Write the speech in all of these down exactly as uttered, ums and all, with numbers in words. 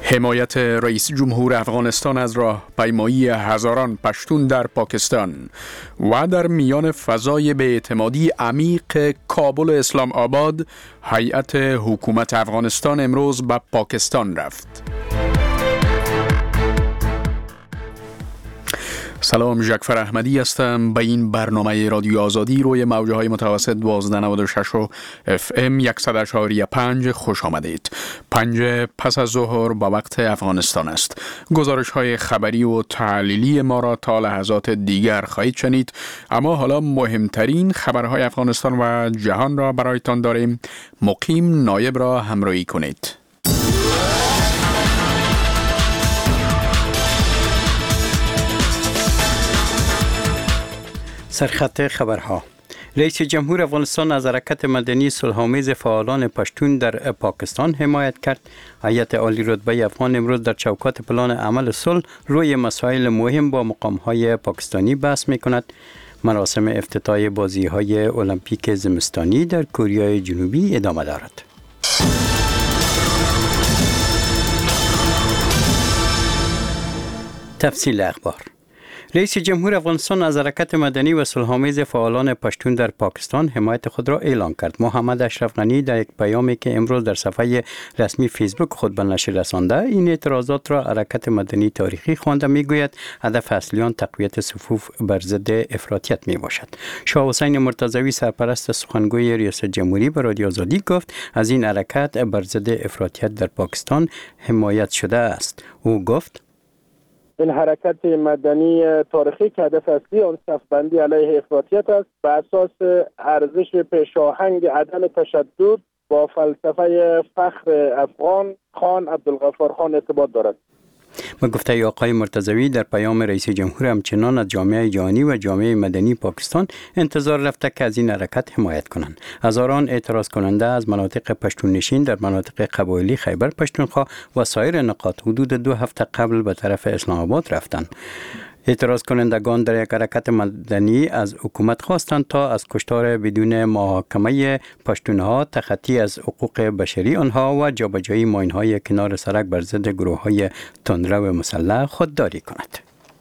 حمایت رئیس جمهور افغانستان از راهپیمایی هزاران پشتون در پاکستان و در میان فضای بی‌اعتمادی عمیق کابل اسلام آباد، هیئت حکومت افغانستان امروز به پاکستان رفت. سلام، جعفر احمدی هستم. به این برنامه رادیو آزادی روی موجه های متوسط دوازده نود و شش و اف ام صد و شش و پنج خوش آمدید. پنج پس از ظهر با وقت افغانستان است. گزارش های خبری و تحلیلی ما را تا لحظات دیگر خواهید شنید، اما حالا مهمترین خبرهای افغانستان و جهان را برایتان داریم. مقیم نایب را همراهی کنید. سرخط خبرها: رئیس جمهور افغانستان از حرکت مدنی صلح‌آمیز فعالان پشتون در پاکستان حمایت کرد. هیئت عالی رتبه افغان امروز در چوکات پلان عمل صلح روی مسائل مهم با مقام‌های پاکستانی بحث می‌کند. مراسم افتتاح بازی‌های المپیک زمستانی در کره جنوبی ادامه دارد. تفصیل اخبار: رئیس جمهور افغانستان از حرکت مدنی و صلح‌آمیز فعالان پشتون در پاکستان حمایت خود را اعلام کرد. محمد اشرف غنی در یک پیامی که امروز در صفحه رسمی فیسبوک خود به نشر رسانده، این اعتراضات را حرکت مدنی تاریخی خوانده، میگوید هدف اصلی آن تقویت صفوف بر ضد افراطیت می باشد. شاه حسین مرتضوی سرپرست سخنگوی ریاست جمهوری به رادیو آزادی گفت از این حرکت بر ضد افراطیت در پاکستان حمایت شده است. او گفت این حرکت مدنی تاریخی که هدف اصلی آن صف‌بندی علیه افراطیت است، به اساس ارزش پیشاهنگ عدم تشدد با فلسفه فخر افغان خان عبدالغفار خان ارتباط دارد. به گفته آقای مرتضوی در پیام رئیس جمهور، همچنان از جامعه جهانی و جامعه مدنی پاکستان انتظار رفته که از این حرکت حمایت کنند. هزاران اعتراض کننده از مناطق پشتون نشین در مناطق قبایلی خیبر پشتونخوا و سایر نقاط حدود دو هفته قبل به طرف اسلام آباد رفتند. اعتراض کنندگان در یک حرکت مدنی از حکومت خواستند تا از کشتار بدون محاکمه پشتونها، تخطی از حقوق بشری آنها و جابجایی ماین‌های کنار سرک بر ضد گروه‌های تندرو مسلح خودداری کند.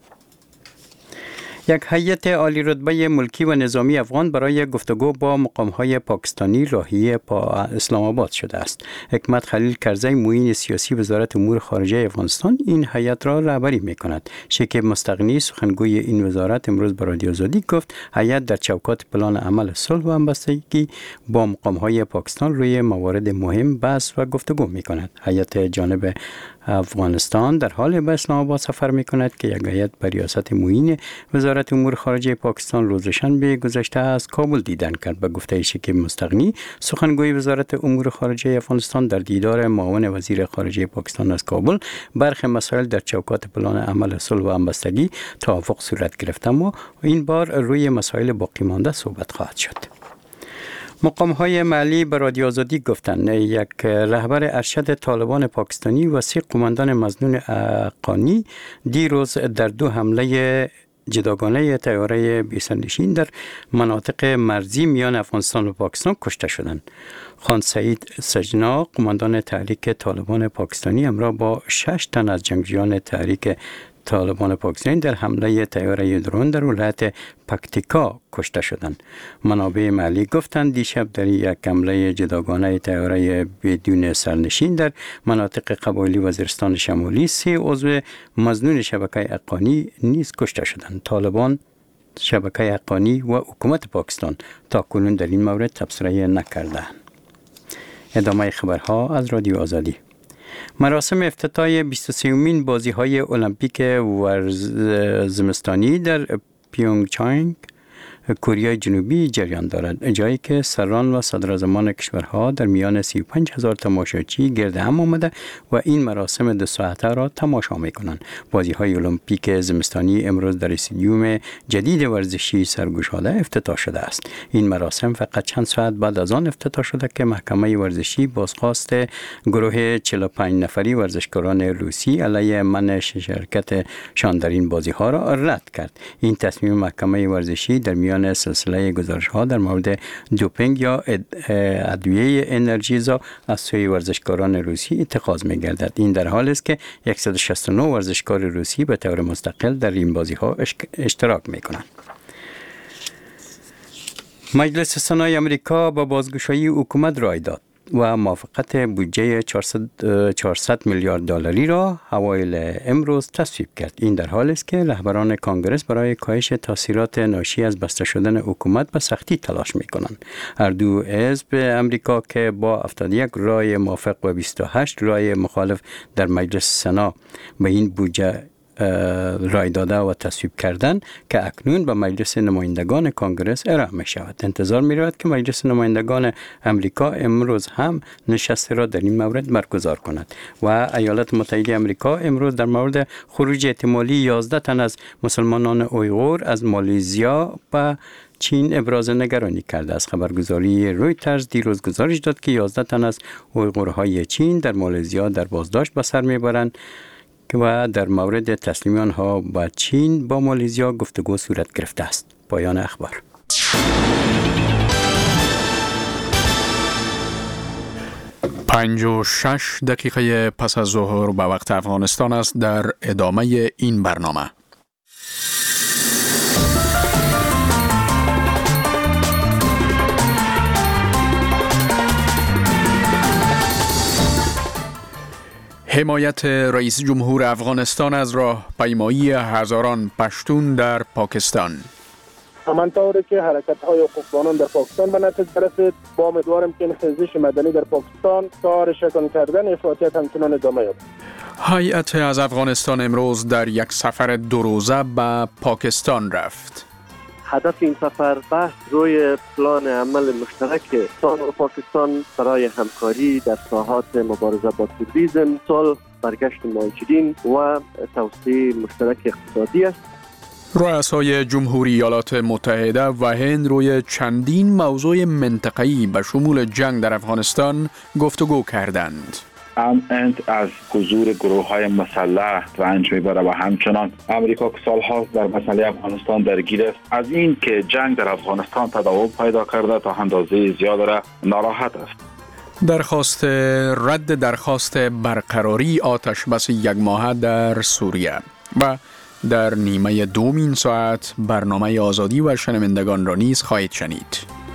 یک هیئت عالی رتبه ملکی و نظامی افغان برای گفتگو با مقام‌های پاکستانی راهی با اسلام آباد شده است. حکمت خلیل کرزی، معین سیاسی وزارت امور خارجه افغانستان، این هیئت را رهبری می‌کند. شکیب مستغنی، سخنگوی این وزارت، امروز به رادیو آزادی گفت هیئت در چوکات پلان عمل صلح و همبستگی با مقام‌های پاکستان روی موارد مهم بحث و گفتگو می‌کند. هیئت جانب افغانستان در حال به اسلام آباد سفر می‌کند که یک هیئت به ریاست معین وزارت امور خارجه پاکستان روز شنبه گذشته از کابل دیدن کرد. به گفته شکیب مستغنی، سخنگوی وزارت امور خارجه افغانستان، در دیدار معاون وزیر خارجه پاکستان از کابل برخی مسائل در چوکات پلان عمل صلح و همبستگی توافق صورت گرفت، اما این بار روی مسائل باقی مانده صحبت خواهد شد. مقام‌های محلی به رادیو آزادی گفتند یک رهبر ارشد طالبان پاکستانی و سه قماندان مظنون افغانی دیروز در دو حمله جداگانه طیاره بی‌سرنشین در مناطق مرزی میان افغانستان و پاکستان کشته شدند. خان سعید سجنا، قماندان تحریک طالبان پاکستانی، همراه با شش تن از جنگجویان تحریک طالبان پاکستانی در حمله طیاره درون در ولایت پکتیکا کشته شدند. منابع محلی گفتند دیشب در یک حمله جداگانه طیاره بدون سرنشین در مناطق قبایلی وزیرستان شمالی سه عضو مظنون شبکه حقانی نیز کشته شدند. طالبان، شبکه حقانی و حکومت پاکستان تا کنون در این مورد تبصره نکردند. ادامه خبرها از رادیو آزادی. مراسم افتتاح بیست و سومین بازی‌های المپیک زمستانی در پیونگچانگ کره جنوبی جریان دارد، جایی که سران و صدراعظمان کشورها در میان سی و پنج هزار تماشاچی گرد هم آمده و این مراسم دو ساعته را تماشا می‌کنند. بازی‌های المپیک زمستانی امروز در استادیوم جدید ورزشی سرگشاده افتتاح شده است. این مراسم فقط چند ساعت بعد از آن افتتاح شده که محکمه ورزشی بازخواست گروه چهل و پنج نفری ورزشکاران روسی علیه منع شرکت شان در این بازی‌ها را رد کرد. این تصمیم محکمه ورزشی در میان پایان سلسله گزارش ها در مورد دوپینگ یا ادویه انرژیزا از سوی ورزشکاران روسی اتخاذ می گردد. این در حالی است که صد و شصت و نه ورزشکار روسی به طور مستقل در این بازی ها اشتراک می کنند. مجلس سنای امریکا با بازگشایی حکومت رای داد و موافقت بودجه چهارصد میلیارد دلاری را اوایل امروز تصویب کرد. این در حالی است که رهبران کانگرس برای کاهش تاثیرات ناشی از بسته شدن حکومت به سختی تلاش می‌کنند. هر دو حزب امریکا که با هفتاد و یک رای موافق و بیست و هشت رای مخالف در مجلس سنا به این بودجه رای داده و تصویب کردن که اکنون به مجلس نمایندگان کانگرس ارائه می شود. انتظار می رود که مجلس نمایندگان امریکا امروز هم نشست را در این مورد برگزار کند و ایالات متحده امریکا امروز در مورد خروج احتمالی یازده تن از مسلمانان اویغور از مالزیا و چین ابراز نگرانی کرده است. خبرگزاری رویترز دیروز گزارش داد که یازده تن از اویغورهای چین در مالزیا در بازداشت به سر میبرند و در مورد تسلیم آنها با چین با مالزیا گفتگو صورت گرفته است. پایان اخبار. پنج و شش دقیقه پس از ظهر به وقت افغانستان است. در ادامه این برنامه حمایت رئیس جمهور افغانستان از راه پیمایی هزاران پشتون در پاکستان. همانطوری که حرکت‌های حقوقبانان در پاکستان به نتیجه رسید، با امیدوارم که این خیزش مدنی در پاکستان کار شکن کردن افراطیت همچنان ادامه یابد. هیئت از افغانستان امروز در یک سفر دو روزه به پاکستان رفت. هدف این سفر بحث روی پلان عمل مشترک افغانستان و پاکستان برای همکاری در ساحات مبارزه با تروریسم، صلح، برگشت مهاجرین و توسعه مشترک اقتصادی است. رؤسای جمهوری ایالات متحده و هند روی چندین موضوع منطقه‌ای به شمول جنگ در افغانستان گفتگو کردند. هند از حضور گروه‌های مسلح رنج می‌برد و همچنان امریکا که سال‌هاست در مسئله افغانستان درگیر است. از این که جنگ در افغانستان تداوم پیدا کرده تا اندازه زیاد را ناراحت است. درخواست رد درخواست برقراری آتش بس یک ماهه در سوریه و در نیمه دومین ساعت برنامه آزادی و شنوندگان را نیز خواهید شنید.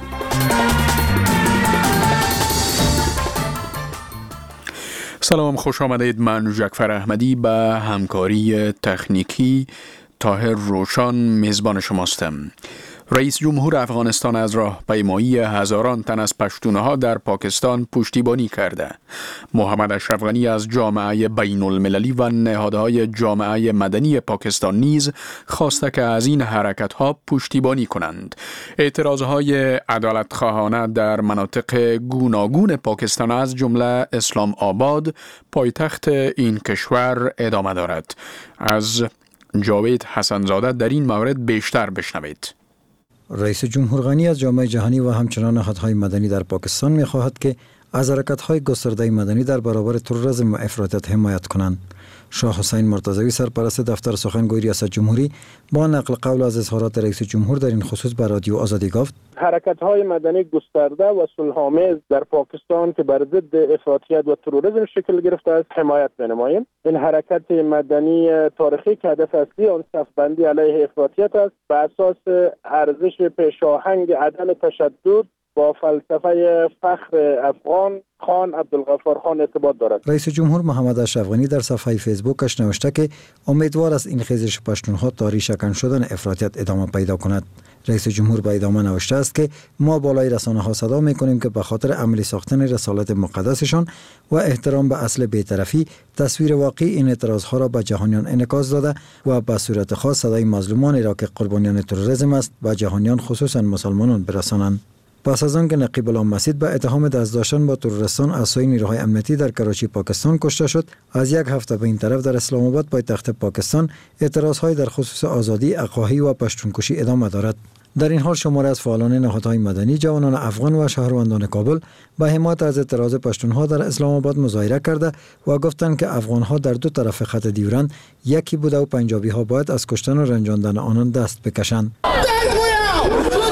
سلام، خوش آمدید. من جعفر احمدی به همکاری تکنیکی طاهر روشان میزبان شماستم. رئیس جمهور افغانستان از راه پیمایی هزاران تن از پشتونها در پاکستان پشتیبانی کرده. محمد اشرف غنی از جامعه بین المللی و نهادهای جامعه مدنی پاکستان نیز خواسته که از این حرکت‌ها پشتیبانی کنند. اعتراضهای عدالت‌خواهانه در مناطق گوناگون پاکستان از جمله اسلام آباد، پایتخت این کشور ادامه دارد. از جاوید حسنزاده در این مورد بیشتر بشنوید. رئیس جمهور غنی از جامعه جهانی و همچنان نهادهای مدنی در پاکستان می‌خواهد که از حرکت‌های گسترده مدنی در برابر تروریسم و افراطیت حمایت کنند. شاه حسین مرتضوی سرپرست دفتر سخنگوی ریاست جمهوری با نقل قول از اظهارات رئیس جمهور در این خصوص به رادیو آزادی گفت: حرکت‌های مدنی گسترده و صلح‌آمیز در پاکستان که بر ضد افراطیت و تروریسم شکل گرفته است حمایت می‌نماییم. این حرکت مدنی تاریخی که هدف اصلی آن صف‌بندی علیه افراطیت است، بر اساس ارزش پیشاهنگ عدم تشدد با فلسفه فخر افغان خان عبدالغفار خان ارتباط دارد. رئیس جمهور محمد اشرف غنی در صفحه فیسبوکش نوشته که امیدوار است این خیزش پشتونها تا ریشه‌کن شدن افراطیت ادامه پیدا کند. رئیس جمهور به ادامه نوشته است که ما بالای رسانه‌ها صدا می‌کنیم که به خاطر عملی ساختن رسالت مقدسشان و احترام به اصل بی‌طرفی تصویر واقعی این اعتراضها را به جهانیان انعکاس داده و به صورت خاص صدای مظلومان را که قربانیان تروریسم است به جهانیان خصوصا مسلمانان برسانند. پس از آنکه نقیب الله مسعود به اتهام دست داشتن با تروریستان از سوی نیروهای امنیتی در کراچی پاکستان کشته شد، از یک هفته به این طرف در اسلام آباد پایتخت پاکستان اعتراضهای در خصوص آزادی، اقاهی و پشتونکشی ادامه دارد. در این حال شماری از فعالان نهادهای مدنی، جوانان افغان و شهروندان کابل به حمایت از اعتراض پشتونها در اسلام آباد مظاهره کرده و گفتند که افغانها در دو طرف خط دیورند یکی بوده و پنجابی ها باید از کشتن و رنجاندن آنان دست بکشند.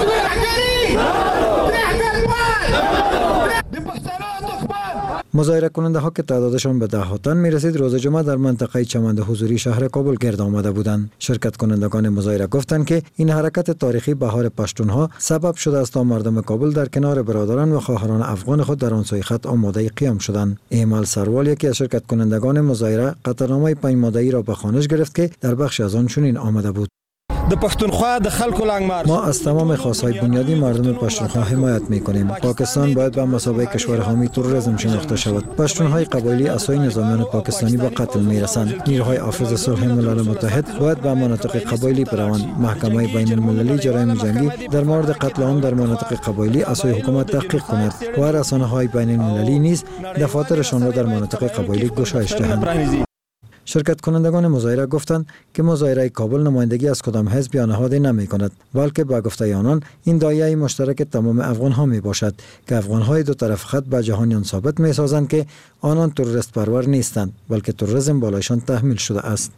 مظاهره کننده ها که تعدادشان به ده ها تن می رسید روز جمعه در منطقه چمند حضوری شهر کابل گرد آمده بودند. شرکت کنندگان مظاهره گفتند که این حرکت تاریخی بهار پشتونها سبب شده است تا مردم کابل در کنار برادران و خواهران افغان خود در آن سوی خط آماده قیام شدند. ایمال سروال یکی از شرکت کنندگان مظاهره قطعنامه پنج ماده‌ای را به خوانش گرفت که در بخش از آن چنین آمده بود: د پښتونخوا د خلکو لنګمار ما از تمام خواستهای بنیادی مردم پشتونخوا حمایت می‌کنیم. پاکستان باید به مسابقه کشور حامی تروریسم شناخته شود. پشتونهای قبایلی اسای نظامیان پاکستانی به قتل می‌رسند. نیروهای حافظ صلح ملل متحد باید به مناطق قبایلی بروند. محکمه بین المللی جرایم جنگی در مورد قتل عام در مناطق قبایلی اسای حکومت تحقیق کند و رسانه‌های بین المللی نیز دفاترشان را در مناطق قبایلی گشایش دهند. شرکت کنندگان مظاهره گفتند که مظاهره کابل نمایندگی از کدام حزب یا نهادی نمی کند، بلکه به گفته آنان این دایره مشترک تمام افغان ها می باشد که افغان های دو طرف خط به جهانیان ثابت می سازند که آنان تروریست پرور نیستند، بلکه تروریسم بالایشان تحمیل شده است.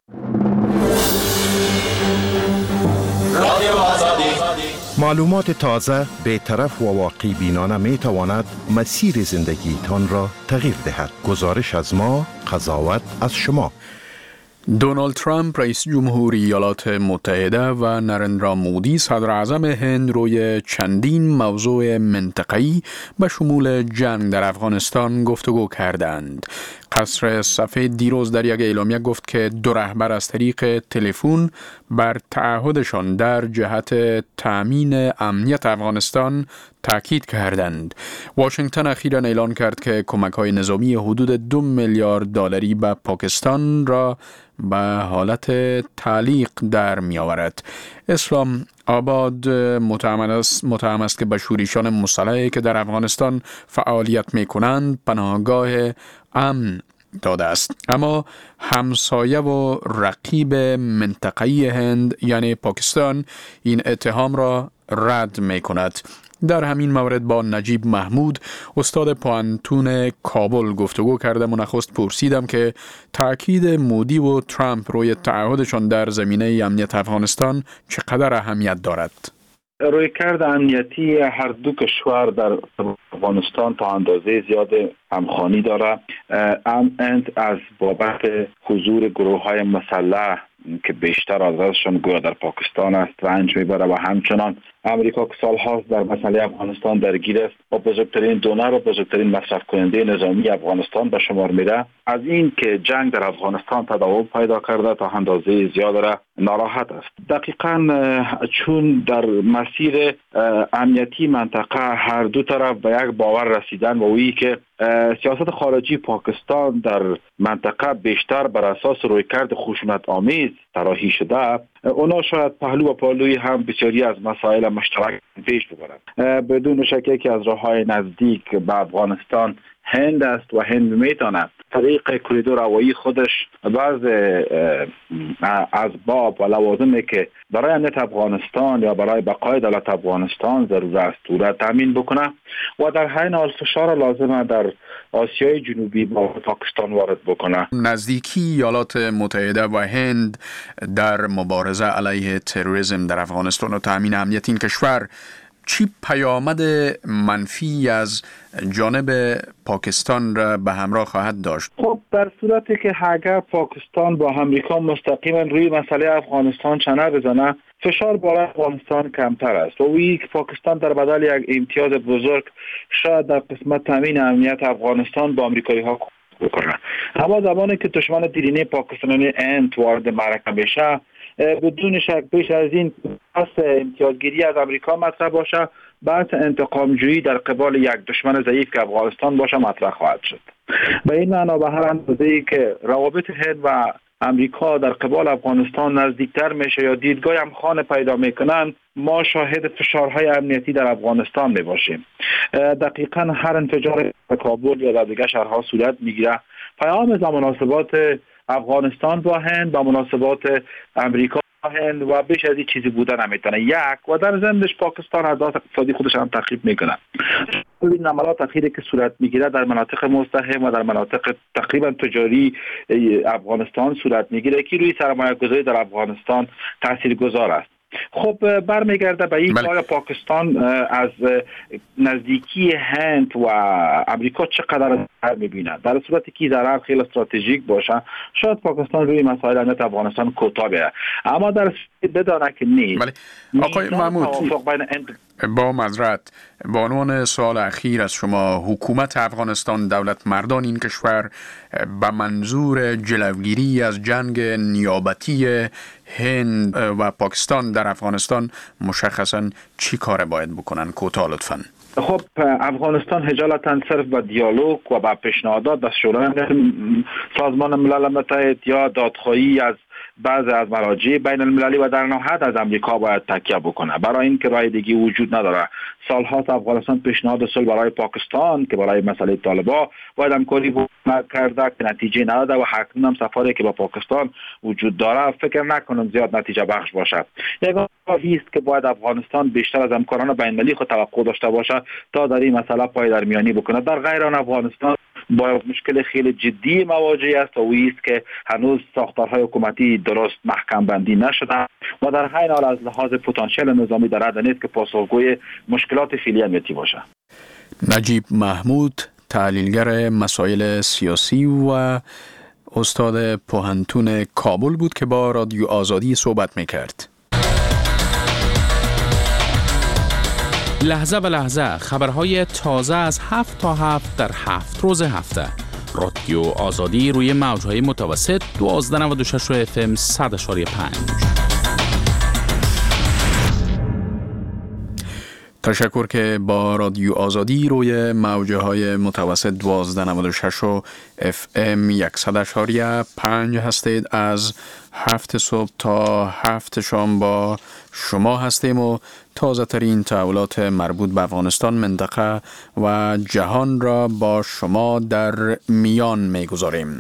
معلومات تازه، بی‌طرف و واقعی بینانه می تواند مسیر زندگی تان را تغییر دهد. گزارش از ما، قضاوت از شما. دونالد ترامپ رئیس جمهوری ایالات متحده و نرندرا مودی صدر اعظم هند روی چندین موضوع منطقه‌ای به شمول جنگ در افغانستان گفتگو کردند. قصر سفید دیروز در یک اعلامیه گفت که دو رهبر از طریق تلفن بر تعهدشان در جهت تأمین امنیت افغانستان تاکید کردند. واشنگتن اخیراً اعلان کرد که کمک‌های نظامی حدود دو میلیارد دلاری به پاکستان را به حالت تعلیق در می آورد. اسلام آباد متهم است, متهم است که به شورشیان مسلحی که در افغانستان فعالیت می کنند پناهگاه امن داده است، اما همسایه و رقیب منطقه‌ای هند یعنی پاکستان این اتهام را رد می کند. در همین مورد با نجیب محمود استاد پوهنتون کابل گفتگو کردم و نخست پرسیدم که تأکید مودی و ترامپ روی تعهدشان در زمینه امنیت افغانستان چقدر اهمیت دارد. رویکرد امنیتی هر دو کشور در افغانستان تا اندازه زیاد همخوانی داره. امن از بابت حضور گروه‌های مسلح که بیشتر از ازشان گویا در پاکستان است رنج میبره و همچنان امریکا که سال‌هاست در مسئله افغانستان درگیر است و بزرگترین دونر و بزرگترین مصرف کننده نظامی افغانستان به شمار میره، از این که جنگ در افغانستان تداوم پیدا کرده تا اندازه زیاد را ناراحت است. دقیقاً چون در مسیر امنیتی منطقه هر دو طرف به یک باور رسیدن و وی که سیاست خارجی پاکستان در منطقه بیشتر بر اساس رویکرد خشونت آمیز طراحی شده، اونا شاید پهلو و پهلوی هم بسیاری از مسائل مشترک پیش ببرند. بدون شک که از راههای نزدیک به افغانستان هند است و هند میتواند طریق کریدور هوایی خودش بعض اسباب و لوازمی که برای امنیت افغانستان یا برای بقای دولت افغانستان ضرورت است او را تامین بکنه و در حین حال فشار لازمه در آسیای جنوبی با پاکستان وارد بکنه. نزدیکی ایالات متحده و هند در مبارزه علیه تروریسم در افغانستان و تامین امنیت این کشور چی پیامد منفی از جانب پاکستان را به همراه خواهد داشت؟ خب در صورتی که اگر پاکستان با امریکا مستقیما روی مسئله افغانستان چنه بزنه، فشار بر افغانستان کمتر است و وی که پاکستان در بدل یک امتیاز بزرگ شاید در قسمت تامین امنیت افغانستان با آمریکایی ها بکنه. اما زمانی که دشمن دیرینه پاکستانی انت وارد معرکه بشه، بدون شک بیش از این بحث امتیازگیری از امریکا مطرح باشه، بحث انتقام جویی در قبال یک دشمن ضعیف که افغانستان باشه مطرح خواهد شد. به این معنا به هر اندازه‌ای که روابط هند و امریکا در قبال افغانستان نزدیکتر میشه یا دیدگاه همخوان پیدا میکنن، ما شاهد فشارهای امنیتی در افغانستان میباشیم. دقیقاً هر انفجار در کابل یا در دیگر شهرها صورت میگیره، پیام از مناسبات افغانستان با هند با مناسبات امریکا با هند و بیش از این چیزی بودن نمیتونه. یک و در ضمنش پاکستان اهداف اقتصادی خودش هم تخریب میکنه. این عملات اخیری که صورت میگیره در مناطق مستحکم و در مناطق تقریبا تجاری افغانستان صورت میگیره که روی سرمایه گذاری در افغانستان تاثیرگذار است. خب برمیگرده به این که آیا پاکستان از نزدیکی هند و امریکا چقدر ضرر می‌بیند. در صورتی که ضرر خیلی استراتژیک باشه شاید پاکستان روی مسائل امنیت افغانستان کوتاه بیاید، اما در بدانه که نیست. بله. آقای محمود با معذرت با عنوان سوال اخیر از شما، حکومت افغانستان، دولت مردان این کشور به منظور جلوگیری از جنگ نیابتی هند و پاکستان در افغانستان مشخصاً چی کار باید بکنن؟ کوتاه لطفاً. خب افغانستان هجالتا صرف با دیالوگ و با پیشنهادات به شورای سازمان ملل متحد یا دادخواهی از بعض از مراجع بین المللی و در نهایت از امریکا باید تکیه بکنه، برای اینکه راه دیگه وجود نداره. سال‌هاست افغانستان پیشنهاد صلح برای پاکستان که برای مسئله طالبان باید همکاری کرده که نتیجه نداده و حتما هم سفاری که با پاکستان وجود داره فکر نکنم زیاد نتیجه بخش باشه. یگانه راهی است که باید افغانستان بیشتر از همکاران بین المللی خود توقع داشته باشه تا در این مسئله پای در میانی بکنه. در غیر آن افغانستان با مشکل خیلی جدی مواجه است و او است که هنوز ساختارهای حکومتی درست محکم بندی نشده و در حین حال از لحاظ پتانسیل نظامی در حد نیست که پاسخگوی مشکلات فعلی امنیتی باشه. نجیب محمود، تحلیلگر مسائل سیاسی و استاد پوهنتون کابل بود که با رادیو آزادی صحبت میکرد. لحظه به لحظه خبرهای تازه از هفت تا هفت در هفت روز هفته. رادیو آزادی روی موجهای متوسط دوازده نود و شش اف ام صد اشاری پنج. تشکر که با رادیو آزادی روی موجه های متوسط دوازده نود و شش و اف ام صد اشاری پنج هستید. از هفت صبح تا هفت شام با شما هستیم و تازه ترین تحولات مربوط به افغانستان، منطقه و جهان را با شما در میان میگذاریم.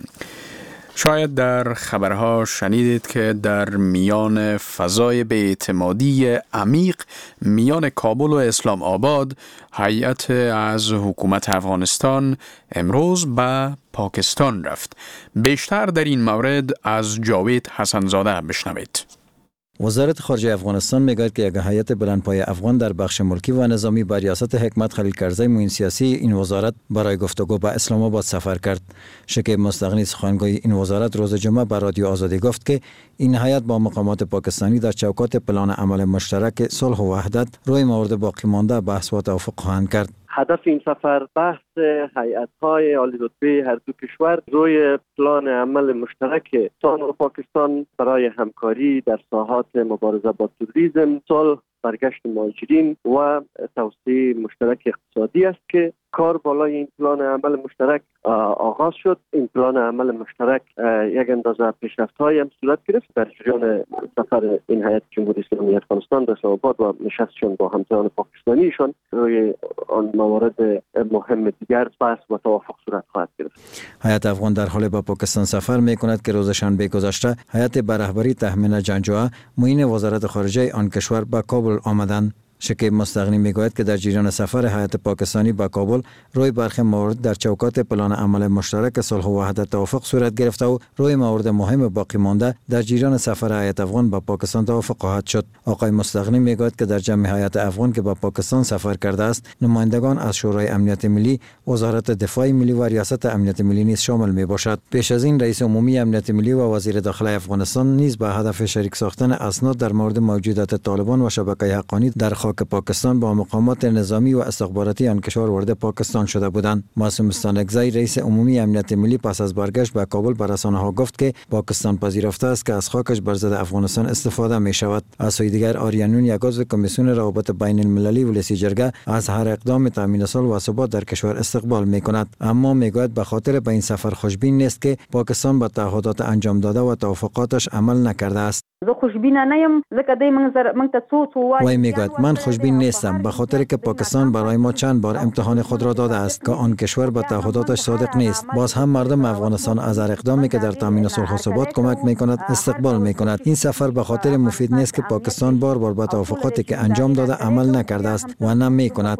شاید در خبرها شنیدید که در میان فضای بی‌اعتمادی عمیق میان کابل و اسلام آباد، هیئت از حکومت افغانستان امروز به پاکستان رفت. بیشتر در این مورد از جاوید حسنزاده بشنوید. وزارت خارجه افغانستان میگوید که یک هیئت بلندپایه افغان در بخش ملکی و نظامی با ریاست حکمت خلیل کرزی معین سیاسی این وزارت برای گفتگو به اسلام آباد سفر کرد. شکیب مستغنی سخنگوی این وزارت روز جمعه به رادیو آزادی گفت که این هیئت با مقامات پاکستانی در چوکات پلان عمل مشترک صلح و وحدت روی موارد باقی مانده بحث و توافق خواهند کرد. هدف این سفر بحث هیئت‌های عالی رتبه هر دو کشور روی پلان عمل مشترک پاکستان و پاکستان برای همکاری در ساحات مبارزه با تروریسم، صلح، برگشت مهاجرین و توسعه مشترک اقتصادی است که کار بالای این پلان عمل مشترک آغاز شد. این پلان عمل مشترک یک اندازه پیشرفت‌هایی هم صورت گرفت. در جریان سفر این هیئت جمهوری اسلامی افغانستان به اسلام آباد و نشستشون با همتایان پاکستانیشان روی آن موارد مهم دیگر بحث و توافق صورت خواهد گرفت. هیئت افغان در حال به پاکستان سفر می‌کند که روز شنبه گذشته هیئت به رهبری تهمینه جنجوعه معین وزارت خارجه آن کشور به کابل آمدند. شکیب مستغنی میگوید که در جریان سفر هیئت پاکستانی به کابل روی برخی موارد در چوکات پلان عمل مشترک صلح و وحدت توافق صورت گرفته و روی موارد مهم باقی مانده در جریان سفر هیئت افغان به پاکستان توافق خواهد شد. آقای مستغنی میگوید که در جمع هیئت افغان که به پاکستان سفر کرده است، نمایندگان از شورای امنیت ملی، وزارت دفاع ملی و ریاست امنیت ملی نیز شامل می باشد. پیش از این رئیس عمومی امنیت ملی و وزیر داخله افغانستان نیز به هدف شریک ساختن اسناد در مورد موجودیت طالبان و شبکه حقانی در خاک پاکستان با مقامات نظامی و استخباراتی آن کشور وارد پاکستان شده بودند. معصوم استانکزی رئیس عمومی امنیت ملی پس از برگشت به کابل به رسانه‌ها گفت که پاکستان پذیرفته است که از خاکش بر ضد افغانستان استفاده می شود. از سوی دیگر آریانون یک عضو کمیسیون روابط بین المللی ولسی جرگه از هر اقدام تامین صلح و ثبات در کشور استقبال می کند، اما می گوید به خاطر به این سفر خوشبین نیست که پاکستان به تعهدات انجام داده و توافقاتش عمل نکرده است. زه خوشبین نه یم ځکه دوی موږ سره موږ ته څو څو وایي. وای میگوید من خوشبین نیستم به خاطر که پاکستان برای ما چند بار امتحان خود را داده است که آن کشور به تعهداتش صادق نیست. باز هم مردم افغانستان از هر اقدامی که در تامین صلح و ثبات کمک میکند استقبال میکند. این سفر به خاطر مفید نیست که پاکستان بار بار به توافقاتی که انجام داده عمل نکرده است و نه میکند.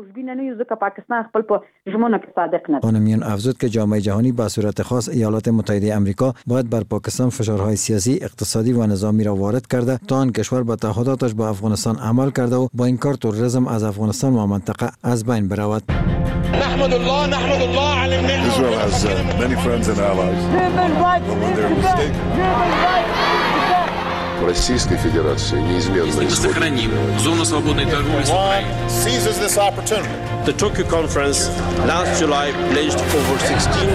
خانمیان افزود که جامعه جهانی به صورت خاص ایالات متحده آمریکا باید بر پاکستان فشارهای سیاسی، اقتصادی و نظامی را وارد وارد کرده تا آن کشور به تعهداتش با افغانستان عمل کرده و با این کار تروریسم از افغانستان و منطقه از بین برود. نحمد الله نحمد الله على النعمة. Israel has uh, many friends and allies. But when they're mistaken. Российской Федерации неизменно сохраним зону свободной торговли с Украиной. Seizes this opportunity. The Tokyo conference last July pledged over sixteen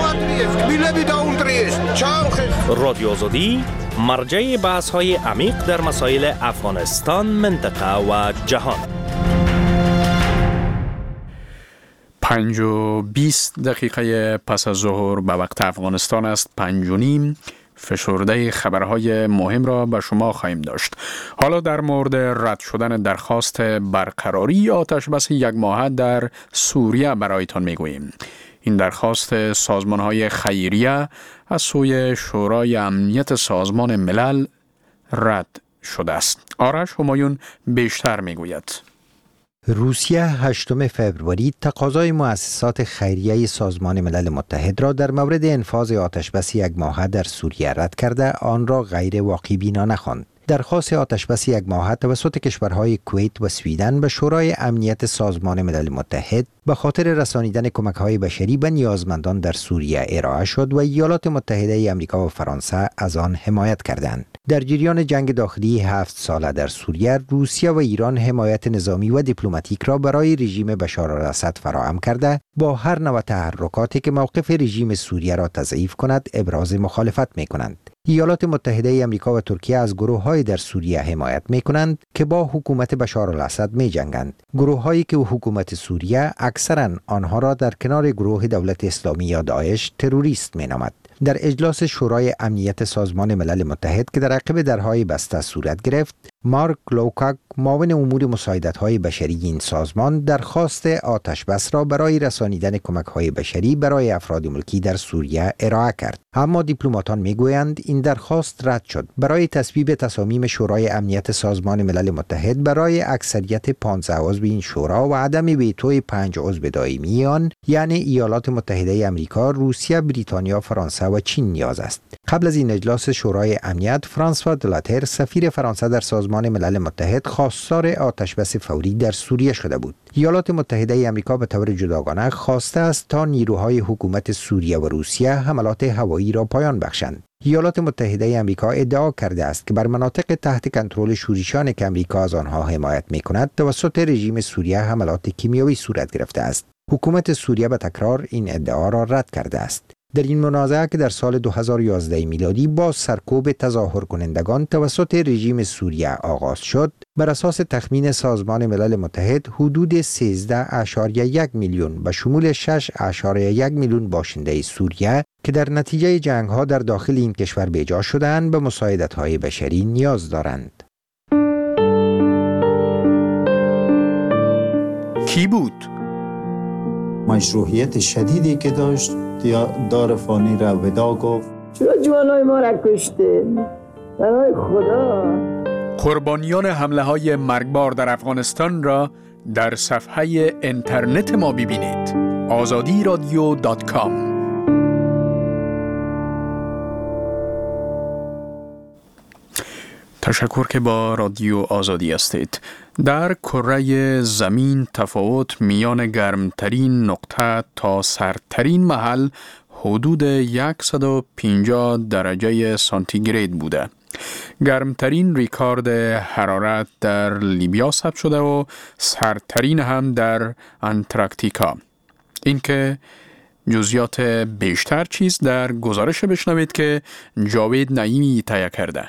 رادیو آزادی مرجع بحث‌های عمیق در مسائل افغانستان، منطقه و جهان. پنج و بیست دقیقه پس از ظهر به وقت افغانستان است. پنج و نیم فشرده خبرهای مهم را به شما خواهیم داشت. حالا در مورد رد شدن درخواست برقراری آتش بس یک ماهه در سوریه برایتان میگوییم. این درخواست سازمانهای خیریه از سوی شورای امنیت سازمان ملل رد شده است. آرش همایون بیشتر میگوید. روسیه هشتم فوریه تقاضای مؤسسات خیریه سازمان ملل متحد را در مورد انفاذ آتشبس یک ماهه در سوریه رد کرده آن را غیر واقع بینانه خواند. درخواست آتشبس یک ماهه توسط کشورهای کویت و سویدن به شورای امنیت سازمان ملل متحد به خاطر رسانیدن کمک‌های بشری به نیازمندان در سوریه ارائه شد و ایالات متحده آمریکا و فرانسه از آن حمایت کردند. در جریان جنگ داخلی هفت ساله در سوریه، روسیه و ایران حمایت نظامی و دیپلماتیک را برای رژیم بشار الاسد فراهم کرده، با هر نوع تحرکاتی که موقف رژیم سوریه را تضعیف کند ابراز مخالفت می‌کنند. ایالات متحده آمریکا و ترکیه از گروه‌های در سوریه حمایت می‌کنند که با حکومت بشار الاسد می‌جنگند. گروه‌هایی که حکومت سوریه اکثراً آنها را در کنار گروه دولت اسلامی یا داعش تروریست می‌نامد. در اجلاس شورای امنیت سازمان ملل متحد که در عقب درهای بسته صورت گرفت، مارک لوکاک، معاون امور مساعدت‌های بشری این سازمان، درخواست آتشبس را برای رسانیدن کمک‌های بشری برای افراد ملکی در سوریه ارائه کرد. اما دیپلماتان می‌گویند این درخواست رد شد. برای تصویب تصامیم شورای امنیت سازمان ملل متحد برای اکثریت پانزده عضو این شورا و عدم ویتوی پنج عضو دائمی آن، یعنی ایالات متحده آمریکا، روسیه، بریتانیا، فرانسه و چین نیاز است. قبل از این اجلاس شورای امنیت، فرانسوا دلاتر، سفیر فرانسه در سازمان ملل متحد، خواستار آتشبس فوری در سوریه شده بود. ایالات متحده آمریکا به طور جداگانه خواسته است تا نیروهای حکومت سوریه و روسیه حملات هوایی را پایان بخشند. ایالات متحده آمریکا ادعا کرده است که بر مناطق تحت کنترل شورشیان که آمریکا از آنها حمایت می‌کند توسط رژیم سوریه حملات کیمیایی صورت گرفته است. حکومت سوریه به تکرار این ادعا را رد کرده است. در این منازعه که در سال دو هزار و یازده میلادی با سرکوب تظاهر کنندگان توسط رژیم سوریه آغاز شد، بر اساس تخمین سازمان ملل متحد حدود سیزده اشاریه یک میلیون به شمول شش اشاریه یک میلیون باشنده سوریه که در نتیجه جنگ‌ها در داخل این کشور بیجا شدند به مساعدت‌های بشری نیاز دارند. کی بود؟ مشروعیت شدیدی که داشت دار فانی را ودا گفت. چرا جوانای ما را کشته؟ برای خدا. قربانیان حمله های مرگبار در افغانستان را در صفحه اینترنت ما ببینید. آزادی رادیو دات کام. تشکر که با رادیو آزادی هستید. در کره زمین تفاوت میان گرمترین نقطه تا سردترین محل حدود صد و پنجاه درجه سانتیگراد بوده. گرمترین ریکارد حرارت در لیبیا ثبت شده و سردترین هم در انتارکتیکا. اینکه جزئیات بیشتر چیز در گزارش بشنوید که جاوید نعیمی تهیه کرده.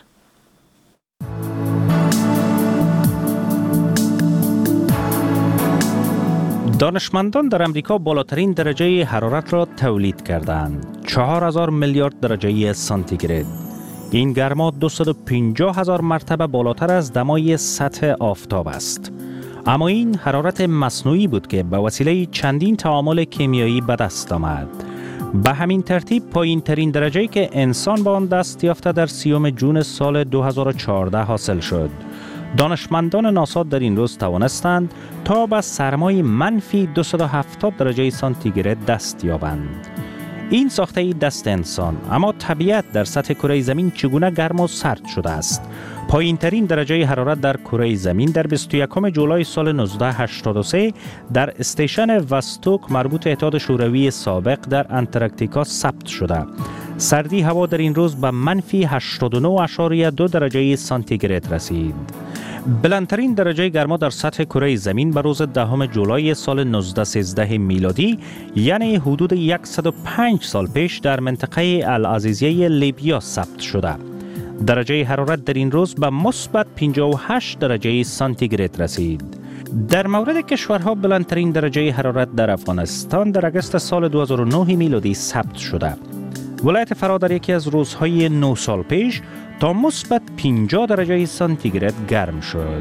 دانشمندان در امریکا بالاترین درجه حرارت را تولید کردند، چهار هزار میلیارد درجه سانتیگراد. این گرما دویست و پنجاه هزار مرتبه بالاتر از دمای سطح آفتاب است. اما این حرارت مصنوعی بود که به وسیله چندین تعامل کیمیایی به دست آمد. به همین ترتیب پایین ترین درجه‌ای که انسان به آن دست یافته در سیوم جون سال دو هزار و چهارده حاصل شد. دانشمندان ناسا در این روز توانستند تا به سرمای منفی دویست و هفتاد درجه سانتیگراد دست یابند. این ساخته دست انسان، اما طبیعت در سطح کره زمین چگونه گرم و سرد شده است. پایین ترین درجه حرارت در کره زمین در بیست و یکم جولای سال نوزده هشتاد و سه در استیشن وستوک مربوط اتحاد شوروی سابق در انتارکتیکا ثبت شده. سردی هوا در این روز به منفی هشتاد و نه اشاریه دو درجه سانتیگراد رسید. بلندترین درجه گرما در سطح کره زمین به روز دهم جولای سال نوزده سیزده میلادی یعنی حدود صد و پنج سال پیش در منطقه العزیزیه لیبیا ثبت شده. درجه حرارت در این روز به مثبت پنجاه و هشت درجه سانتیگراد رسید. در مورد کشورها بلندترین درجه حرارت در افغانستان در اگست سال دو هزار و نه میلادی ثبت شده. ولایت فرا در یکی از روزهای نه سال پیش تا مثبت پنجاه درجه سانتیگراد گرم شد.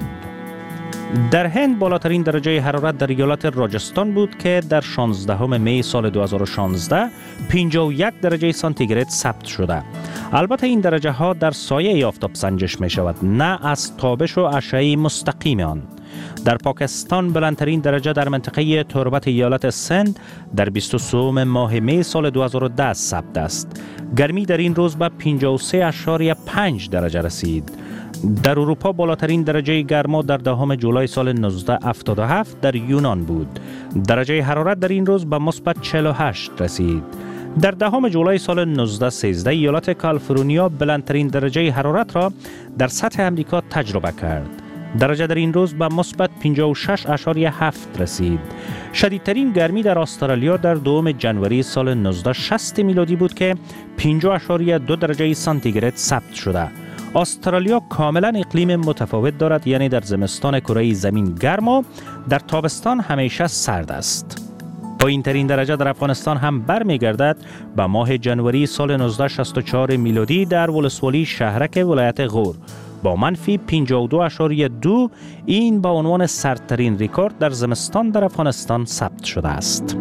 در هند بالاترین درجه حرارت در ایالت راجستان بود که در شانزدهم می سال دو هزار و شانزده پنجاه و یک درجه سانتیگراد ثبت شده. البته این درجه ها در سایه آفتاب سنجش می شود، نه از تابش و اشعه مستقیم آن. در پاکستان بلندترین درجه در منطقه تربت ایالت سند در بیست و سه ماه می سال دو هزار و ده ثبت است. گرمی در این روز به پنجاه و سه اشاریه پنج درجه رسید. در اروپا بالاترین درجه گرما در دهم جولای سال نوزده هفتاد و هفت در یونان بود. درجه حرارت در این روز به مثبت چهل و هشت رسید. در دهم جولای سال نوزده سیزده ایالت کالیفرنیا بلندترین درجه حرارت را در سطح امریکا تجربه کرد. درجه در این روز به مثبت پنجاه و شش اشاریه هفت رسید. شدیدترین گرمی در استرالیا در دوم جنوری سال نوزده شصت میلادی بود که پنجاه اشاریه دو درجه سانتیگراد ثبت شده. استرالیا کاملا اقلیم متفاوت دارد، یعنی در زمستان کره زمین گرم و در تابستان همیشه سرد است. پایین ترین درجه در افغانستان هم برمیگردد به ماه جنوری سال نوزده شصت و چهار میلادی در ولسوالی شهرک ولایت غور با منفی پنجاه و دو اشاریه دو. این با عنوان سردترین رکورد در زمستان در افغانستان ثبت شده است.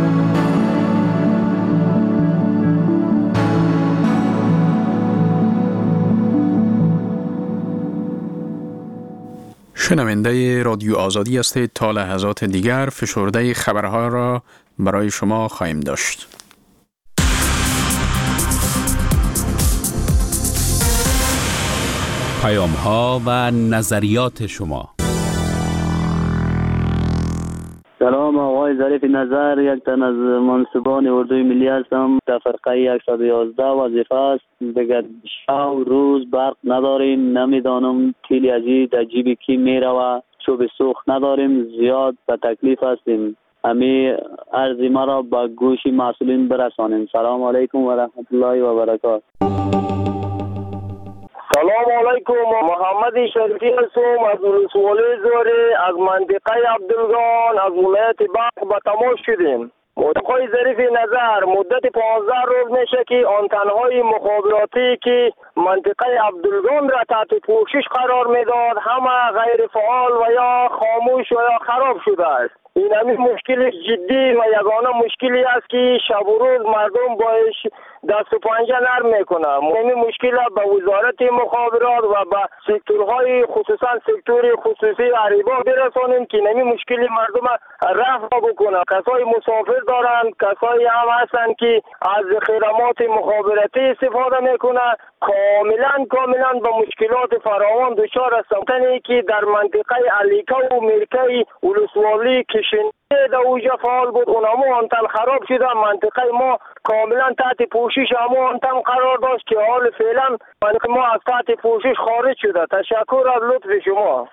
شنونده رادیو آزادی هستید. تا لحظات دیگر فشرده خبرها را برای شما خواهیم داشت. پیام ها و نظریات شما. سلام آقای ظریف نظر، یک تن از منصبان اردوی ملی هستم. در فرقه صد و یازده وظیفه است. دیگر شب روز برق نداریم، نمیدانم تیلی ازی در جیب کی میروه، چوب سوخت نداریم، زیاد به تکلیف هستیم. امی عرضی ما را به گوش مسئولین برسانیم. سلام علیکم و رحمت الله و برکاته. سلام علیکم، محمد شریفی هستم از ولسوالی زوری از منطقه عبدالگان از ولایت بلخ به تماس شدیم. آقای ظریف نظر، مدت پانزده روز میشه که آنتن‌های مخابراتی که منطقه عبدالگان را تحت پوشش قرار میداد همه غیر فعال و یا خاموش و یا خراب شده است. این همین مشکل جدی و یگانه مشکلی است که شب و روز مردم باش دست و پنجه نرم میکنه. این مشکل به وزارت مخابرات و به سکتورهای خصوصا سکتور خصوصی عریبا برسانیم که این مشکل مردم رفع بکنه. کسای مسافر دارند، کسایی هم هستند که از خدمات مخابراتی استفاده میکنه. کاملا کاملا به مشکلات فراوان دچار هستند که در منطقه علیکا و مرکه ولسوالی کشن در اوجا فعال بود، اونمو آنتن خراب شده. منطقه ما کاملا تحت پوشش همو آنتن قرار داشت که حال فعلا ما از تحت پوشش خارج شده. تشکر از لطف شما.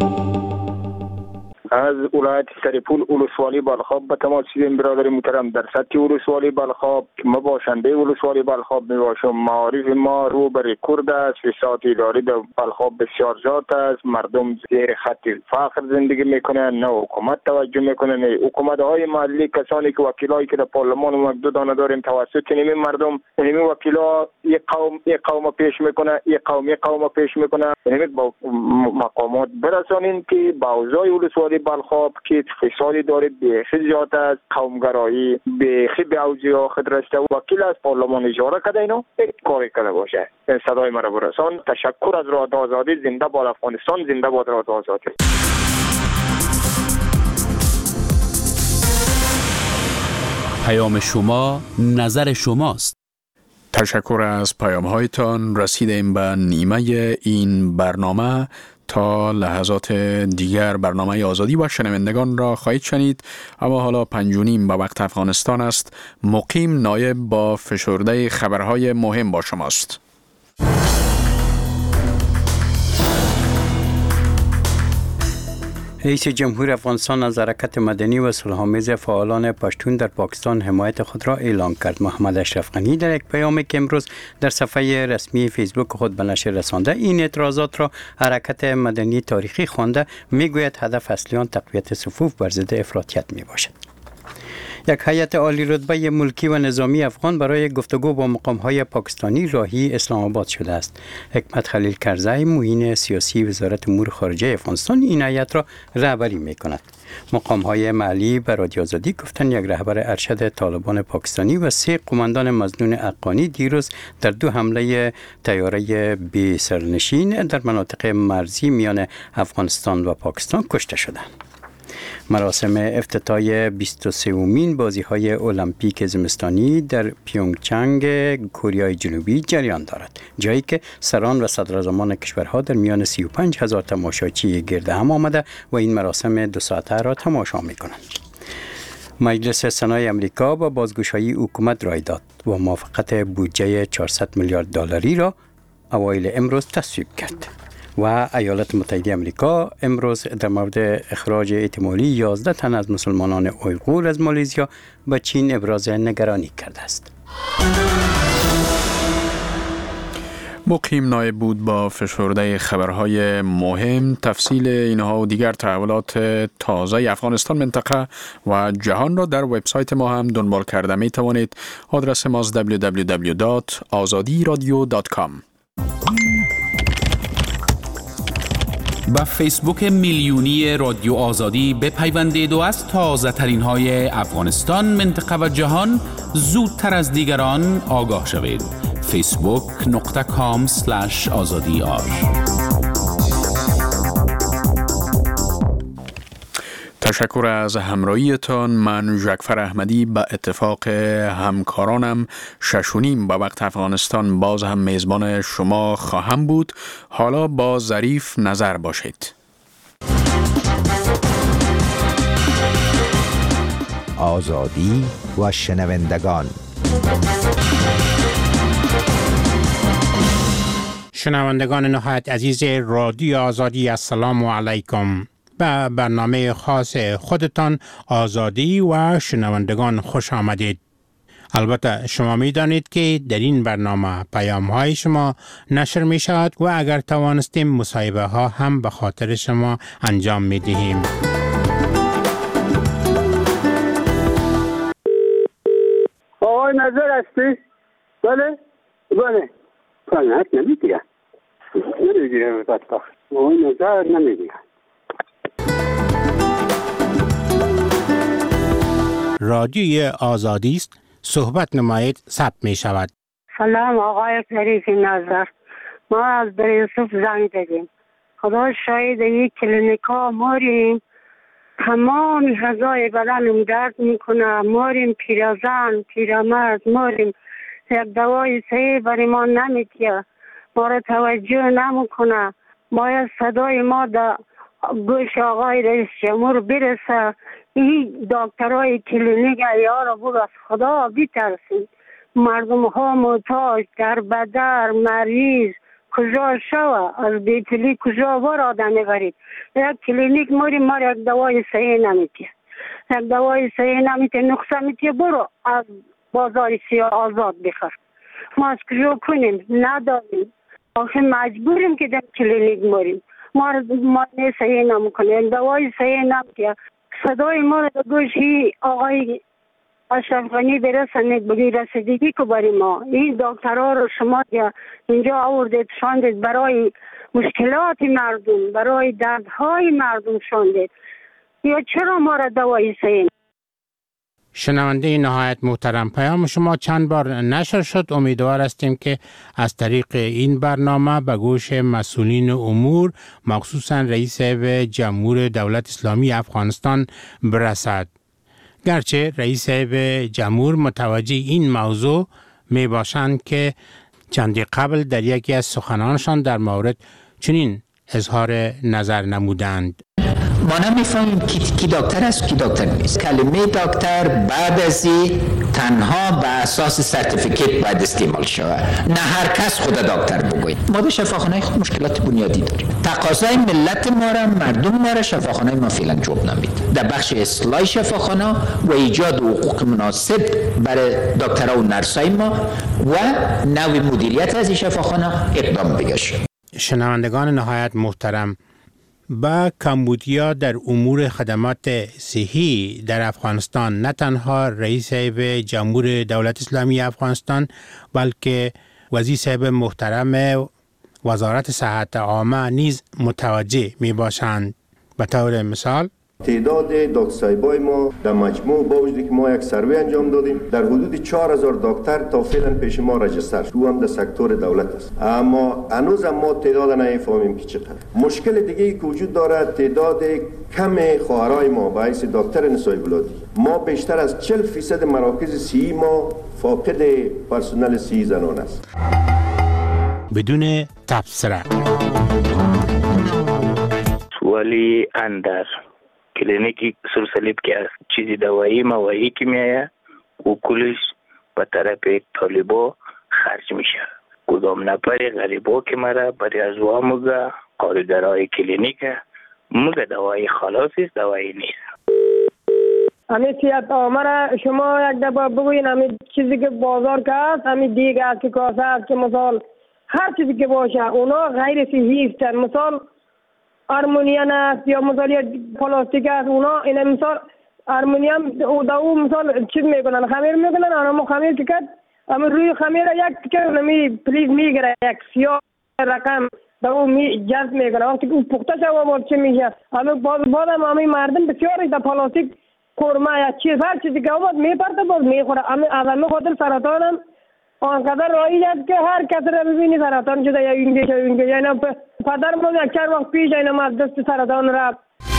از ولایت سرپول ولسوالی بلخاب به تماس شدیم برادر محترم. در سطح ولسوالی بلخاب ما باشنده ولسوالی بلخاب می باشم. معارف ما رو به رکورد است. فساد اداری در بلخاب بسیار زیاد است. مردم زیر خط فقر زندگی میکنن، نه حکومت توجه میکنه نه حکومت های محلی. کسانی که وکیلایی که در پارلمان و دو دانه داریم توسط نمی مردم نمی وکیلا یک قوم یک قوم پیش میکنه، یک قوم یک قوم پیش میکنه. نمی با مقامات برسانین که با اوضاع ولسوالی بلخاب که فسادی داره بیخی زیاد است، قومگرایی بیخی به اوج آخر رسیده. وکیل از پارلمان اجاره کرده اینو یک کاری کرده باشه. صدای مرا برسان. تشکر از رادیو آزادی. زنده باد افغانستان، زنده باد رادیو آزادی. پیام شما نظر شماست. تشکر از پیام هایتان. رسیدیم به نیمه این برنامه. تا لحظات دیگر برنامه آزادی و شنوندگان را خواهید شنید، اما حالا پنج و نیم به وقت افغانستان است. مقیم نایب با فشرده خبرهای مهم با شماست. رئیس جمهور افغانستان از حرکت مدنی و صلح‌آمیز فعالان پشتون در پاکستان حمایت خود را اعلام کرد. محمد اشرف غنی در یک پیامی که امروز در صفحه رسمی فیسبوک خود به نشر رسانده، این اعتراضات را حرکت مدنی تاریخی خوانده، میگوید هدف اصلی آن تقویت صفوف بر ضد افراطیت می باشد. یک هیئت عالی رتبه ملکی و نظامی افغان برای گفتگو با مقام‌های پاکستانی راهی اسلام آباد شده است. حکمت خلیل کرزی، معین سیاسی وزارت امور خارجه افغانستان، این هیئت را رهبری می‌کند. مقام‌های محلی به رادیو آزادی گفتند یک رهبر ارشد طالبان پاکستانی و سه قماندان مظنون افغانی دیروز در دو حمله طیاره بی سرنشین در مناطق مرزی میان افغانستان و پاکستان کشته شدند. مراسم افتتاح بیست و سومین بازی‌های المپیک زمستانی در پیونگچنگ کره جنوبی جریان دارد، جایی که سران و صدراعظمان کشورها در میان سی و پنج هزار تماشاچی گرد هم آمده و این مراسم دو ساعته را تماشا می‌کنند. مجلس سنای امریکا با بازگشایی حکومت رای داد و موافقت بودجه چهارصد میلیارد دلاری را اوایل امروز تصویب کرد. و ایالات متحده آمریکا امروز در مورد اخراج احتمالی یازده تن از مسلمانان اویغور از مالزیا به چین ابراز نگرانی کرده است. مقیم نایب بود با فشرده خبرهای مهم. تفصیل اینها و دیگر تحولات تازه افغانستان، منطقه و جهان را در وبسایت ما هم دنبال کرده می توانید. آدرس ما دبلیو دبلیو دبلیو دات آزادی رادیو دات کام. با فیسبوک میلیونی رادیو آزادی بپیوندید و از تازه ترین های افغانستان، منطقه و جهان زودتر از دیگران آگاه شوید. فیسبوک نقطه کام سلش آزادی آر. تشکر از همراهیتان. من جعفر احمدی به اتفاق همکارانم شش و نیم به وقت افغانستان باز هم میزبان شما خواهم بود. حالا با ظریف نظر باشید. آزادی و شنوندگان. شنوندگان نهایت عزیز رادیو آزادی، السلام علیکم. به برنامه خاص خودتان آزادی و شنوندگان خوش آمدید. البته شما می دانید که در این برنامه پیام های شما نشر می شود و اگر توانستیم مصاحبه ها هم به خاطر شما انجام می دهیم. آقای نظر هستی؟ بله؟ بله. پنهت نمیگیرم. نمیگیرم بدبخت. آقای نظر نمیگیرم. رادیوی آزادی است، صحبت نمایید، ثبت می شود. سلام آقای ظریف نظر، ما از در یوسف زنگ دادیم. خدا شاید یک کلینیکا ماریم، تمام غذای بدنم درد میکنه، ماریم پیرزن پیرمرد، ماریم یک دوای صحیح برای ما نمیتیه، ما را توجه نمیکنه. باید صدای ما در گوش آقای رئیس جمهور برسه. این دکترای کلینیک ایارا بود از خدا بیترسید. مردم ها محتاج، در بدر مریض کجا شوه، از بیتلی کجا بار آدم برید. یک کلینیک موری مار یک دوای صحیح نمیتیه، یک دوای صحیح نمیتیه، نقصه میتیه، برو از بازار سیاه آزاد بخر. ما از کجا کنیم؟ نداریم، آخه مجبوریم که در کلینیک موریم. ما ما صحیح نمیکنه، دوای صحیح نمیتیه. صدای ما رو گوشی آقای اشرف غنی برسانید، بگی رسیدگی که برای ما این دکترها رو شما اینجا آوردید شاندید، برای مشکلات مردم، برای دردهای مردم شاندید، یا چرا ما را دوایی صحیح؟ شنونده نهایت محترم، پیام شما چند بار نشر شد. امیدوار هستیم که از طریق این برنامه به گوش مسئولین امور، مخصوصا رئیس جمهور دولت اسلامی افغانستان برسد. گرچه رئیس جمهور متوجه این موضوع می باشند که چندی قبل در یکی از سخنانشان در مورد چنین اظهار نظر نمودند. ما نمیفهمیم کی, کی دکتر است کی دکتر نیست. کلمه دکتر بعد از این تنها به اساس سرتیفیکیت باید استعمال شود. نه هر کس خود دکتر بگوید. ما در شفاخانه خود مشکلات بنیادی داریم. تقاضای ملت ما را، مردم ما را شفاخانه ما فعلا جواب نمیده. در بخش اصلاح شفاخانه و ایجاد حقوق مناسب برای دکترها و نرسای ما و نوع مدیریت از این شفاخانه اقدام بگشه. شنوندگان نهایت محترم، با کمبودیا در امور خدمات صحی در افغانستان نه تنها رئیس صاحب جمهور دولت اسلامی افغانستان بلکه وزیر صاحب محترم وزارت صحت عامه نیز متوجه می باشند. به طور مثال تعداد دکتر صاحبای ما در مجموع با وجودی که ما یک سروی انجام دادیم در حدود چهار هزار دکتر تا فعلا پیش ما رجستر شد. او هم در سکتور دولت است، اما هنوز ما تعداد نمیفهمیم که چقدر. مشکل دیگه ای که وجود داره تعداد کم خواهرای ما با حیث دکتر نسای ولادی. ما بیشتر از چهل فیصد مراکز صحی ما فاقد پرسنل صحی زنان است. بدون تبصره ولی اندر کلینیکی سرسلیب که از چیزی دوایی موایی که میایه و کلش به طرف طالبا خرج میشه. کدام نفر غریبا که مرا برای از وا مگه کارگرای کلینیک مگه دوایی خلاصی دوایی نیست. همین سیاد آمره شما یک دفعه بگوین همین چیزی که بازار که هست همین دیگ هست که کاسه هست که مثال هر چیزی که باشه اونا غیر صحی هستن. مثال آرمونیان است یا مثال پلاستیک است اونا این مثال آرمونیان او داو مثال چیز میکنن خمیر میکنن اما خمیر که کرد اما روی خمیر یک که نمی پلیز میگیره یک سیاه رقم داو می جذب میکنه وقتی که پخته شده بود چه میشه اما باز بازم همین مردم بسیاری تا پلاستیک قرمه یا چیز هر چیزی که اومد میپرده باز میخوره اما از خاطر سرطان هم آنقدر رایج است که هر کس را ببینی سرطان شده یا این دیشه یا این دیشه. یعنی پدر ما یک چند وقت پیش اینا ما دست سرطان رفت.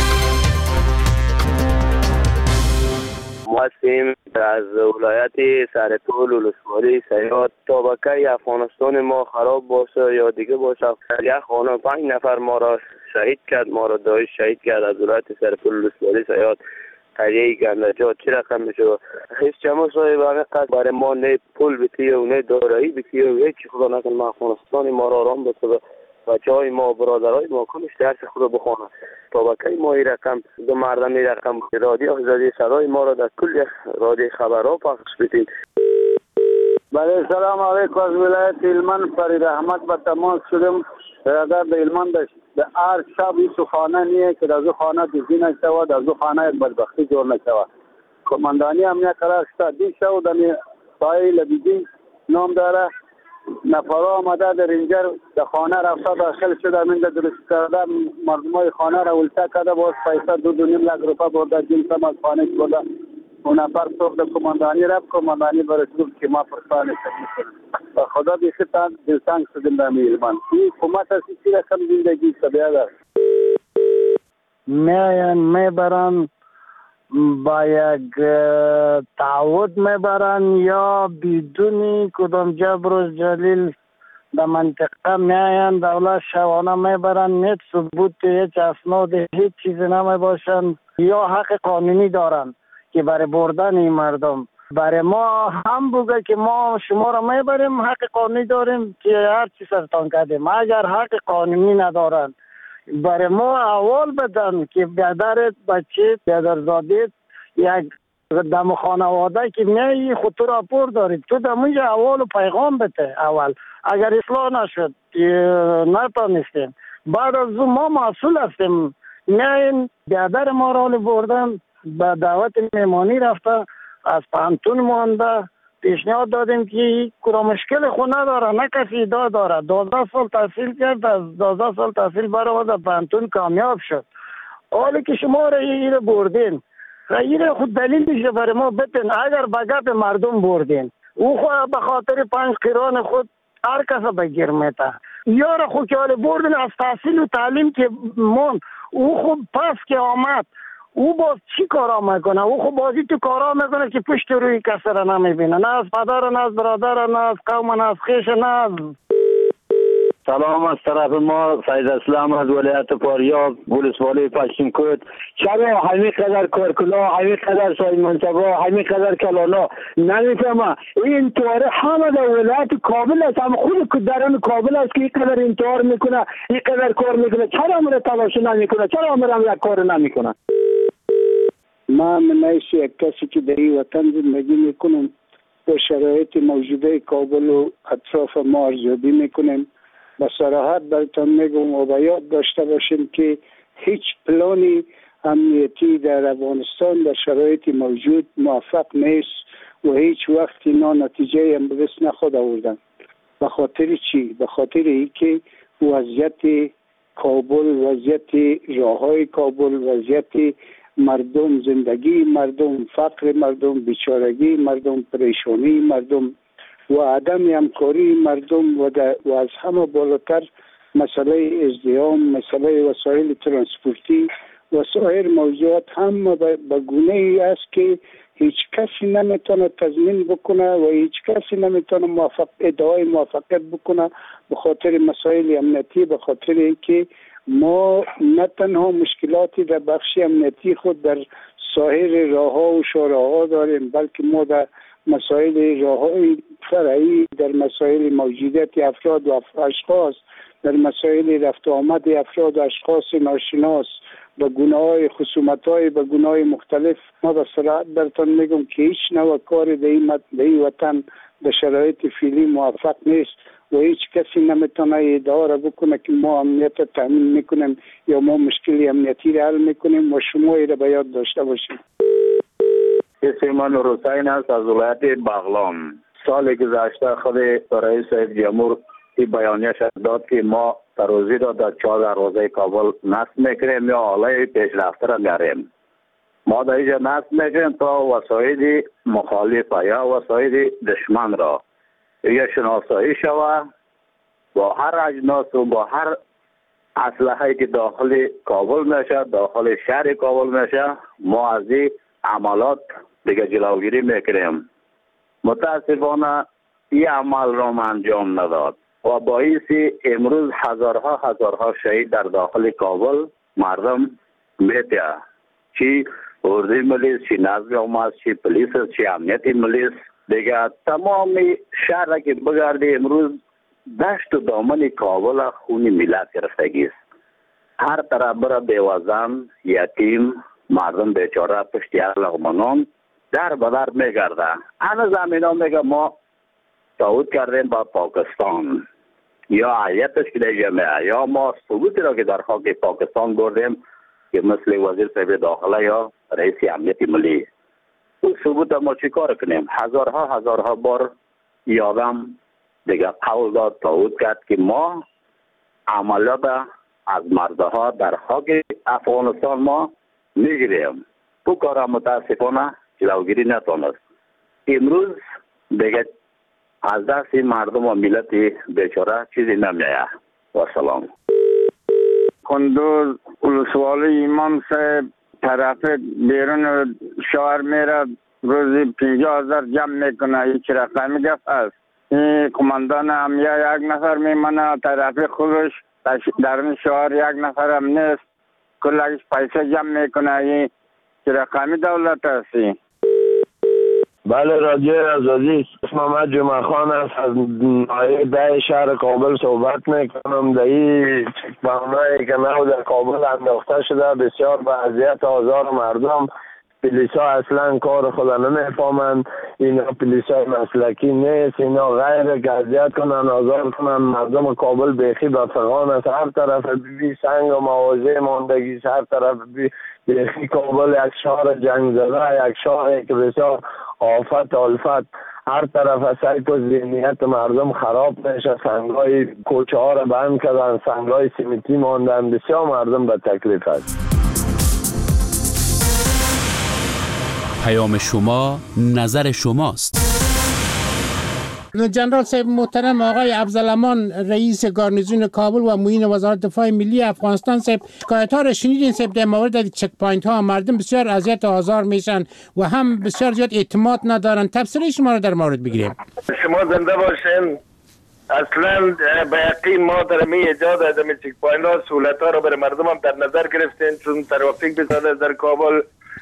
ما هستیم از ولایت سرپل ولسوالی سیاد. طبقه افغانستان ما خراب باشه یا دیگه باشه یک خانه پنج نفر ما را شهید کرد، ما را دایش شهید کرد از ولایت سرپل ولسوالی سیاد. تریه گندجات چی رقم میشه هیچ چما صاحب همه قد برای ما نه پول بتیه و نه دارایی بتیه و هیچی خدا نکن ما افغانستانی ما را آرام بسه بچه های ما برادرهای ما کنش درس خدا بخونه طبقه ما این رقم دو مردم این رقم رادی آزادی سرای ما را در کل رادی خبرها پخش بتید. بله سلام علیکم. از ولایت هلمند فرید احمد به تماس شدم. برادر به هلمند داشت در هر شب این خانه نیه که در او خانه دیزی نشود، در او خانه بدبختی جور نشود. کماندانی امنیت قرار شد دی شو در پای لبیدی نام داره نفرها آمده در اینجا در خانه رفته داخل شده من در درست کرده مردمای خانه را ولتا کرده باز پیسه دو دو نیم لک روپا برده جنس هم از خانه برده اون نفر صبح در کماندانی رفت کماندانی برای شروع که ما پرسانه شد و خدا بیخی تان دلتنگ شدیم در هلمند. این حکومت از چی رقم زندگی سبیه دار میان میبرن با یک تعهد میبرن یا بدون کدام جبر و جلیل در منطقه میان دولت شوانه میبرن نیت ثبوت هیچ اسناد هیچ چیزی نمی باشن یا حق قانونی دارن که برای بردن این مردم. برای ما هم بگه که ما شما را میبریم حق قانونی داریم که هر چی سرتان کردیم. اگر حق قانونی ندارن برای ما اول بدن که بیادرت بچه بیادرزادیت یک دم خانواده که میایی خود تو راپور دارید تو دمونجا اول پیغام بده. اول اگر اصلاح نشد نتانستیم بعد از ما مسئول هستیم. میایین بیادر ما را بردن به دعوت میمانی رفته از پانتون مانده پیشنهاد دادیم که کرا مشکل خود نداره نه کسی ادعا داره. دوازده سال تحصیل کرد از دوازده سال تحصیل برآورد پانتون کامیاب شد. حالی که شما را این بردین این خود دلیل میشه برای ما بتن اگر بگپ مردم بردین او خود به خاطر پنج قران خود هر کس بگیر میته یا را خود که بردین از تحصیل و تعلیم که مون او خود پس که آمد او باز چی کارا میکنه؟ او خب بازی تو کارا میکنه که پشت روی کسی را نمیبینه، نه از پدر نه از برادر نه از قوم نه از خویش نه از. سلام از طرف ما سید اسلام از ولایت فاریاب ولسوالی پشتیم کد. چرا همین قدر کارکلا، همین قدر سای منصبا، همین قدر کلانا نمیفهمه؟ این انتحار همه در ولایت کابل است، هم خود درون کابل است که این قدر انتحار میکنه، این قدر کار میکنه. چرا امر تلاش نمیکنه؟ چرا امر یک کار نمیکنه؟ من منیش یک کسی که در این وطن زندگی میکنم با شرایط موجوده کابل و اطراف ما ارزیابی میکنیم. با صراحت براتون میگم و با یاد داشته باشیم که هیچ پلانی امنیتی در افغانستان در شرایط موجود موفق نیست و هیچ وقت اینا نتیجه هم به دست نخود آوردن. به خاطر چی؟ به خاطر اینکه وضعیت کابل، وضعیت راههای کابل، وضعیت مردم، زندگی مردم، فقر مردم، بیچارگی مردم، پریشانی مردم و عدم همکاری مردم و, و از همه بالاتر مسئله ازدحام، مسئله وسایل ترانسپورتی و سایر موضوعات هم به گونه ای است که هیچ کسی نمیتونه تضمین بکنه و هیچ کسی نمیتونه موفق ادعای موفقیت بکنه به خاطر مسائل امنیتی، به خاطر اینکه ما نه تنها مشکلاتی در بخش امنیتی خود در سایر راهها و شوراها داریم، بلکه ما در مسائل راههای فرعی، در مسائل موجودیت افراد و اشخاص، در مسائل رفت و آمد افراد و اشخاص ناشناس به گناه‌های خصومت‌های به گناه‌های مختلف. ما به صراحت براتون میگم که هیچ نوع کار در این وطن در شرایط فعلی موفق نیست و هیچ کسی نمیتونه ادعا را بکنه که ما امنیت تامین میکنیم یا ما مشکل امنیتی را حل میکنیم و شما را به یاد داشته باشید. اسم من نورحسین است از ولایت بغلان. سال گذشته خود رئیس جمهور این بیانیه داد که ما تروزی را در چهار دروازه کابل نصب میکنیم یا آلای پیشرفته را میاریم. ما در اینجا نصب میکنیم تا وسایل مخالف یا وسایل دشمن را یا شناسایی شوه با هر اجناس و با هر اسلحه‌ای که داخل کابل میشه، داخل شهر کابل میشه، ما از این عملات دیگه جلوگیری میکنیم. متاسفانه این عمل را انجام نداد و باعث امروز هزارها هزارها شهید در داخل کابل مردم میته، چی اردوی ملیس، چی نظم عامه، چی پلیس، چی امنیتی ملیس. دیگه تمامی شهر که بگردی امروز دشت و دامن کابل خون ملت گرفتگی است. هر طرف برا بیوزن، یتیم، مردم بیچاره پشت لغمانان در بدر میگرده. انا زمینا میگه ما تعهد کردیم با پاکستان یا هیئتش که در جمعه یا ما ثبوتی را که در خاک پاکستان بردیم که مثل وزیر صاحب داخله یا رئیس امنیت ملی، اون ثبوت ما چی کار کنیم؟ هزارها هزارها بار یادم دیگه قول داد، تعهد کرد که ما عملیات از مردها در خاک افغانستان ما میگیریم. تو کار متاسفانه جلوگیری نتونست. امروز دیگه از دست مردم و ملت بیچاره چیزی نمیایه. و سلام. کندوز ولسوالی امام صاحب طرف بیرون شهر میره، روزی پنجاه هزار جمع میکنه. هیچ رقمی گفت است. این کماندان امنیه یک نفر میمانه، طرف خودش در شهر یک نفر هم نیست، کلش پیسه جمع میکنه. این چه رقمی دولت هستی؟ بله، رادیو آزادی. اسم محمد جمعه خان است، از ناحیه ده شهر کابل صحبت میکنم. در این چک‌پاینایی که نو در کابل انداخته شده بسیار به اذیت آزار مردم. پلیسا اصلا کار خود نمیفهمند. اینا پلیسای مسلکی نیست، اینا غیر که اذیت کنن، آزار کنن مردم کابل. بیخی به فغان است، هر طرف بی سنگ و موازه ماندگی، هر طرف بی بیخی کابل یک شهر جنگ زده، یک شهری که بسیار آفت آلفت. هر طرف از سیک و ذهنیت مردم خراب میشه. سنگای کوچه ها را بند کردن، سنگای سیمیتی ماندن، بسیار مردم به تکلیف است. پیام شما نظر شماست. جنرال صاحب محترم آقای افضلامان رئیس گارنیزون کابل و معین وزارت دفاع ملی افغانستان صاحب، شکایت ها را شنیدین صاحب در مورد چک پوینت ها. مردم بسیار اذیت و آزار میشن و هم بسیار زیاد اعتماد ندارن. تفسیر شما را در مورد بگیریم. شما زنده باشین. اصلا به یقین ما در می ایجاد ادم چک پوینت ها سهولت ها را برای مردم هم در نظر گرفتیم، چون ترافیک بسیار در کابل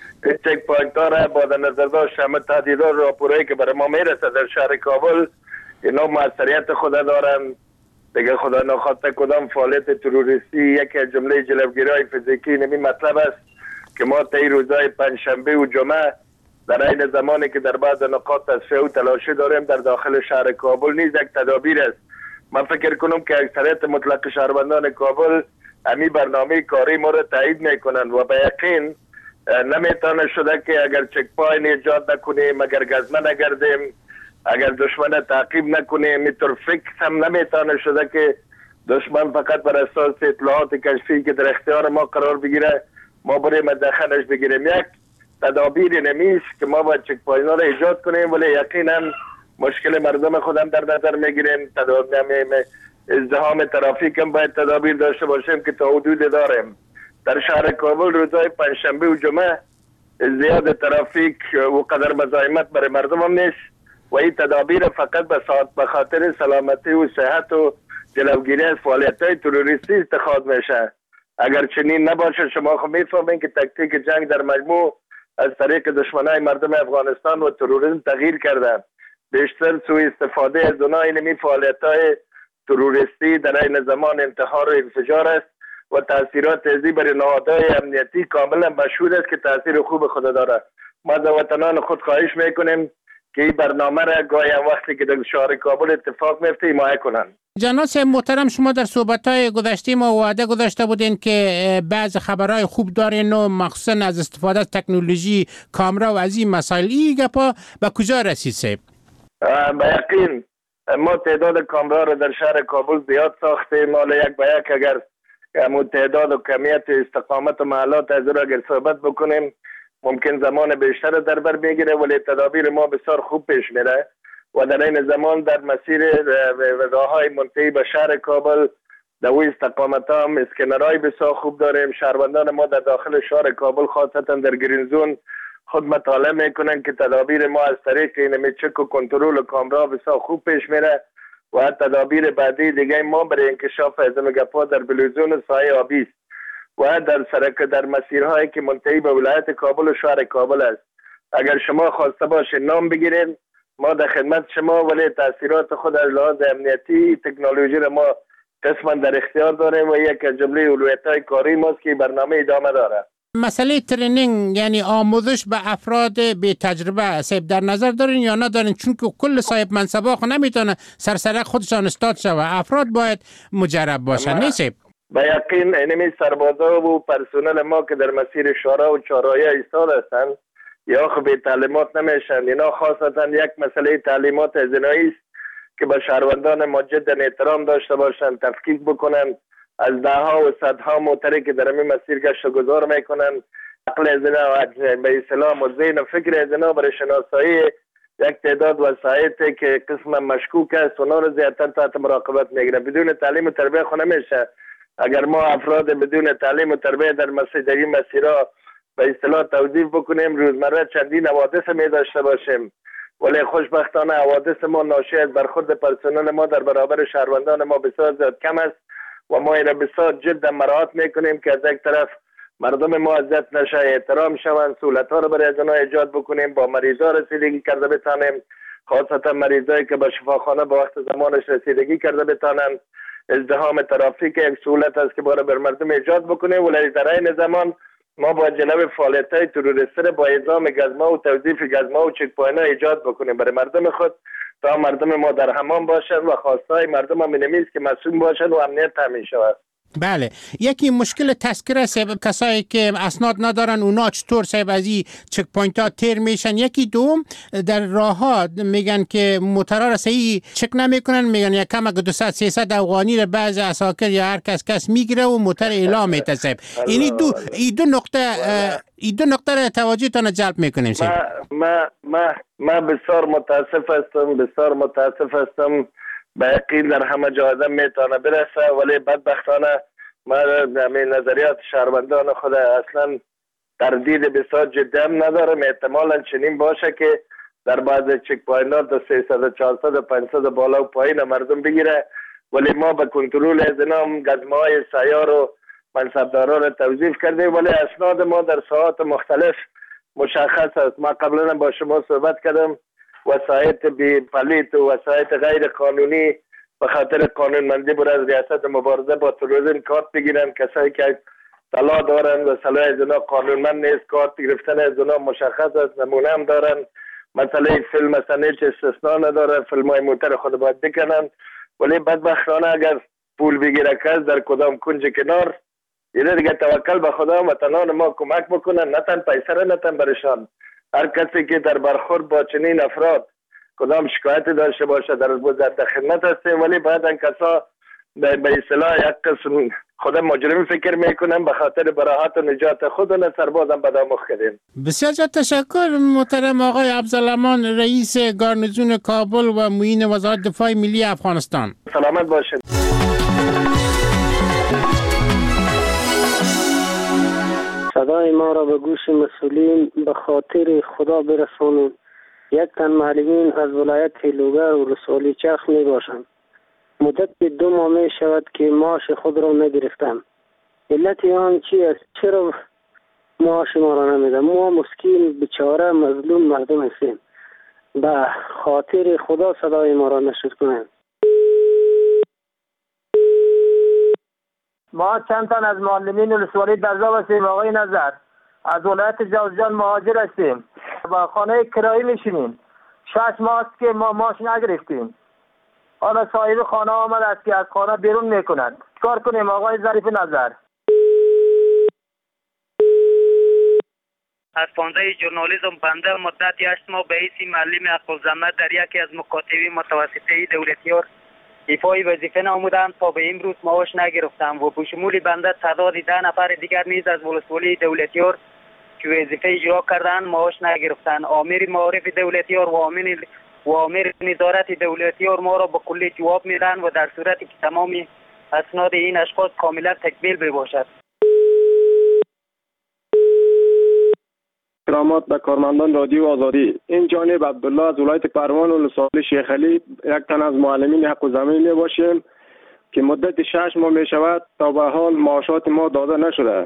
چک پوینت ها را با در نظر داشت همه تهدیدات راپورایی که برای ما میرسه در شهر کابل اینا موثریت خود دارن. دیگه خدا نخواسته کدام فعالیت تروریستی یک جمله جلوگیری فیزیکی نمی مطلب است که ما طی روزهای پنجشنبه و جمعه در این زمانی که در بعض نقاط تصفیه و تلاشی داریم در داخل شهر کابل نیز یک تدابیر است. من فکر کنم که اکثریت مطلق شهروندان کابل امی برنامه کاری ما را تایید میکنن و به یقین نمیتونه شده که اگر چک پوینت ایجاد نکنیم، اگر گزمه نگردیم، اگر دشمن تعقیب نکنیم، میتر فکر هم نمیتونه شده که دشمن فقط بر اساس اطلاعات کشفی که در اختیار ما قرار بگیره ما بریم مدخنش بگیریم. یک تدابیر نمیست که ما باید چک پوینت ها را ایجاد کنیم، ولی یقینا مشکل مردم خودم در نظر میگیریم. تدابیر ازدحام ترافیک هم باید تدابیر داشته باشیم که تا حدود داریم. در شهر کابل روزهای پنجشنبه و جمعه زیاد ترافیک و قدر مزاحمت برای مردم هم نیست و این تدابیر فقط به خاطر سلامتی و صحت و جلوگیری از فعالیت‌های تروریستی اتخاذ میشه. اگر چنین نباشه شما خود میفهمین که تکتیک جنگ در مجموع از طریق دشمنای مردم افغانستان و تروریسم تغییر کرده. بیشتر سوء استفاده از اونها اینمی فعالیت‌های تروریستی در این زمان انتحار و انفجار است و تاثیرات ازی برای نهادهای امنیتی کاملا مشهود است که تاثیر خوب خود داره. ما از وطنان خود خواهش میکنیم که این برنامه را گاهی وقتی که در شهر کابل اتفاق میفته حمایت کنند. جناب صاحب محترم، شما در صحبت‌های گذشته ما وعده گذاشته بودین که بعض خبرهای خوب دارین و مخصوصا از استفاده از تکنولوژی کامرا و از این مسائل. این گپا به کجا رسید صاحب؟ به یقین ما تعداد کامرا را در شهر کابل زیاد ساختیم. مال یک به یک اگر همون تعداد و کمیت استقامت و محلات از را اگر صحبت بکنیم ممکن زمان بیشتر در بر بگیره، ولی تدابیر ما بسیار خوب پیش میره و در این زمان در مسیر راههای منتهی به شهر کابل در وی استقامت هم اسکنرهای بسیار خوب داریم. شهروندان ما در داخل شهر کابل خاصتا در گرین زون خود مطالعه میکنن که تدابیر ما از طریق این چک و کنترل و کامرا بسیار خوب پیش میره و تدابیر بعدی دیگه ما برای انکشاف از گپا در بلوزون سایه آبی است و در سرک در مسیرهایی که منتهی به ولایت کابل و شهر کابل است. اگر شما خواسته باشید نام بگیرین ما در خدمت شما، ولی تاثیرات خود از لحاظ امنیتی تکنولوژی را ما قسما در اختیار داریم و یک جمله اولویت‌های کاری ماست که برنامه ادامه داره. مسئله ترینینگ یعنی آموزش به افراد بی تجربه صاحب در نظر دارین یا ندارین؟ چون که کل صاحب منصبا خود نمیتونه سرسره خودشان استاد شوه، افراد باید مجرب باشن. نیست به یقین اینمی سربازا و پرسنل ما که در مسیر شورا و چهارراه ایستاد هستند یا خب به تعلیمات نمیشن. اینا خاصتا یک مسئله تعلیمات ازنایی است که به شهروندان ما جدا احترام داشته باشند، تفکیک بکنن از ده ها و صدها موتری که در این مسیر گشت و گذار میکنن. عقل ازنا و به اسلام و ذهن و فکر ازنا برای شناسایی یک تعداد وسایطی که قسم مشکوک است اونا رو زیادتر تحت مراقبت میگیرن. بدون تعلیم و تربیت خود نمیشه. اگر ما افراد بدون تعلیم و تربیت در مسیر مسیرها به اصطلاح توظیف بکنیم روزمره چندین حوادث می داشته باشیم، ولی خوشبختانه حوادث ما ناشی از برخورد پرسنل ما در برابر شهروندان ما بسیار زیاد کم است و ما این را بسیار جدا مراعات میکنیم که از یک طرف مردم ما اذیت نشه، احترام شوند، سهولت ها را برای از آنها ایجاد بکنیم، با مریضا رسیدگی کرده بتانیم، خاصتا مریضایی که به شفاخانه با وقت زمانش رسیدگی کرده بتانند. ازدحام ترافیک یک سهولت است که باید بر مردم ایجاد بکنیم، ولی در این زمان ما با جلب فعالیت‌های تروریستی با اعزام گزما و توظیف گزما و چک پوینت ایجاد بکنیم برای مردم خود تا مردم ما در امان باشند و خواستای مردم هم اینمی است که مسئول باشند و امنیت تامین شود. بله، یکی مشکل تذکره صاحب، کسایی که اسناد ندارن اونا چطور صاحب از این چک پوینت ها تیر میشن؟ یکی دوم در راه ها میگن که موترها را صحیح چک نمیکنن، میگن یک کم اگه دویست سیصد افغانی را بعض عساکر یا هر کس کس میگیره و موتر اعلام میته صاحب. اینی دو این دو نقطه این دو نقطه را توجهتان جلب میکنیم صاحب. ما ما ما بسیار متاسف هستم، بسیار متاسف هستم. به یقین در همه جا آدم میتونه برسه، ولی بدبختانه ما همین نظریات شهروندان خود اصلا تردید بسیار جدی هم ندارم. احتمالا چنین باشه که در بعض چک پوینت تا سیصد و چهارصد و پانصد بالا و پایین مردم بگیره، ولی ما به کنترل از اینا گزمه های سیار و منصبداران را توظیف کردیم، ولی اسناد ما در ساعات مختلف مشخص است. ما قبلا با شما صحبت کردم، وسایت بی پلیت و وسایت غیر قانونی به خاطر قانونمندی بر از ریاست مبارزه با تروریسم کارت بگیرن. کسایی که طلا دارن و سلاح از اونا قانونمند نیست، کارت گرفتن از اونا مشخص است، نمونه هم دارن. مسئله فیلم مثلا هیچ استثناء نداره، فیلم های موتر خود باید بکنن، ولی بدبختانه اگر پول بگیره کس در کدام کنج کنار، یه دیگه توکل به خدا وطنان ما کمک بکنن، نه تن پیسه را نه تن برشان. هر کسی که در برخورد با چنین افراد کدام شکایت داشته باشه در وزارت خدمت هستیم، ولی بعد این کسا به اصطلاح یک قسم خود مجرم فکر میکنن به خاطر براحت و نجات خود و سربازم بدآموخ کردیم. بسیار تشکر محترم آقای عبدالسلام، رئیس گارنیزون کابل و معین وزارت دفاع ملی افغانستان. سلامت باشید. صدای ما را به گوش مسئولین به خاطر خدا برسانید. یک تن معلمین از ولایت لوگر و رسولی چرخ می باشند. مدت دو ماه می شود که معاش خود را نگرفتم. علت آن چی است؟ چرا معاش ما را نمیدن؟ ما مسکین بیچاره مظلوم مردم هستیم. به خاطر خدا صدای ما را نشد کنند. ما چند تن از معلمین ولسوالی درزا هستیم. آقای نظر از ولایت جوزجان مهاجر هستیم، با خانه کرایی میشینیم. شش ماه است که ما معاش نگرفتیم. حالا صاحب خانه آمد است که از خانه بیرون میکنند. کار کنیم آقای ظریف نظر؟ از پانزده ژورنالیسم بنده مدت هشت ماه به حیث معلم حق‌الزحمت در یکی از مکاتب متوسطه دولتیار ایفای وظیفه نمودم تا به امروز معاش نگرفتم و به شمول بنده تعداد ده نفر دیگر نیز از ولسوالی دولتیار که وظیفه اجرا کردن معاش نگرفتن. آمر معارف دولتیار و آمر و آمر نظارت دولتیار ما را به کلی جواب میدن و در صورتی که تمام اسناد این اشخاص کاملا تکمیل بباشد. سلامات به کارمندان رادیو آزادی. این جانب عبدالله از ولایت پروان و ولسوالی شیخ علی، یک تن از معلمین حق الزحمت می باشیم که مدت شش ماه می شود تا به حال معاشات ما داده نشده.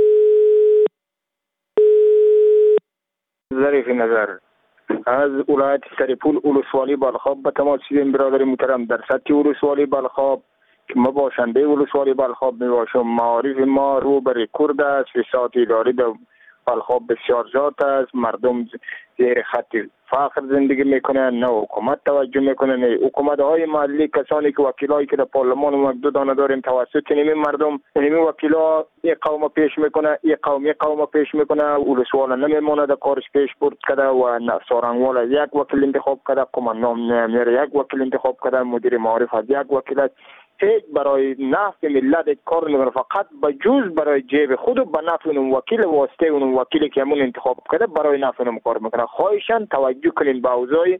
ظریف نظر از ولایت سرپول ولسوالی بلخاب به تماس رسیدیم برادر محترم. در سطح ولسوالی بلخاب که ما باشنده ولسوالی بلخاب می باشم، معارف ما رو به رکورد است. فساد اداری در بلخاب بسیار زیاد است. مردم زیر خط فقر زندگی میکنن، نه حکومت توجه میکنه، نه حکومت های محلی. کسانی که وکیلایی که در پارلمان و دو دانه داریم توسط نمی مردم نمی وکیلا یک قوم پیش میکنه، یک قوم یک قوم پیش میکنه. ولسوال نمیمونه در کارش پیش برد کرده و سارنگوال یک وکیل انتخاب کرده، قماندان نمیره یک وکیل انتخاب کرده، مدیر معارف از یک وکیل است. هیچ برای نفع ملت کار نمیکنه، فقط به جز برای جیب خود و به نفع اون وکیل واسطه اون وکیلی که همون انتخاب کرده برای نفع اون کار میکنه. خواهشاً توجه کنین به اوضاع.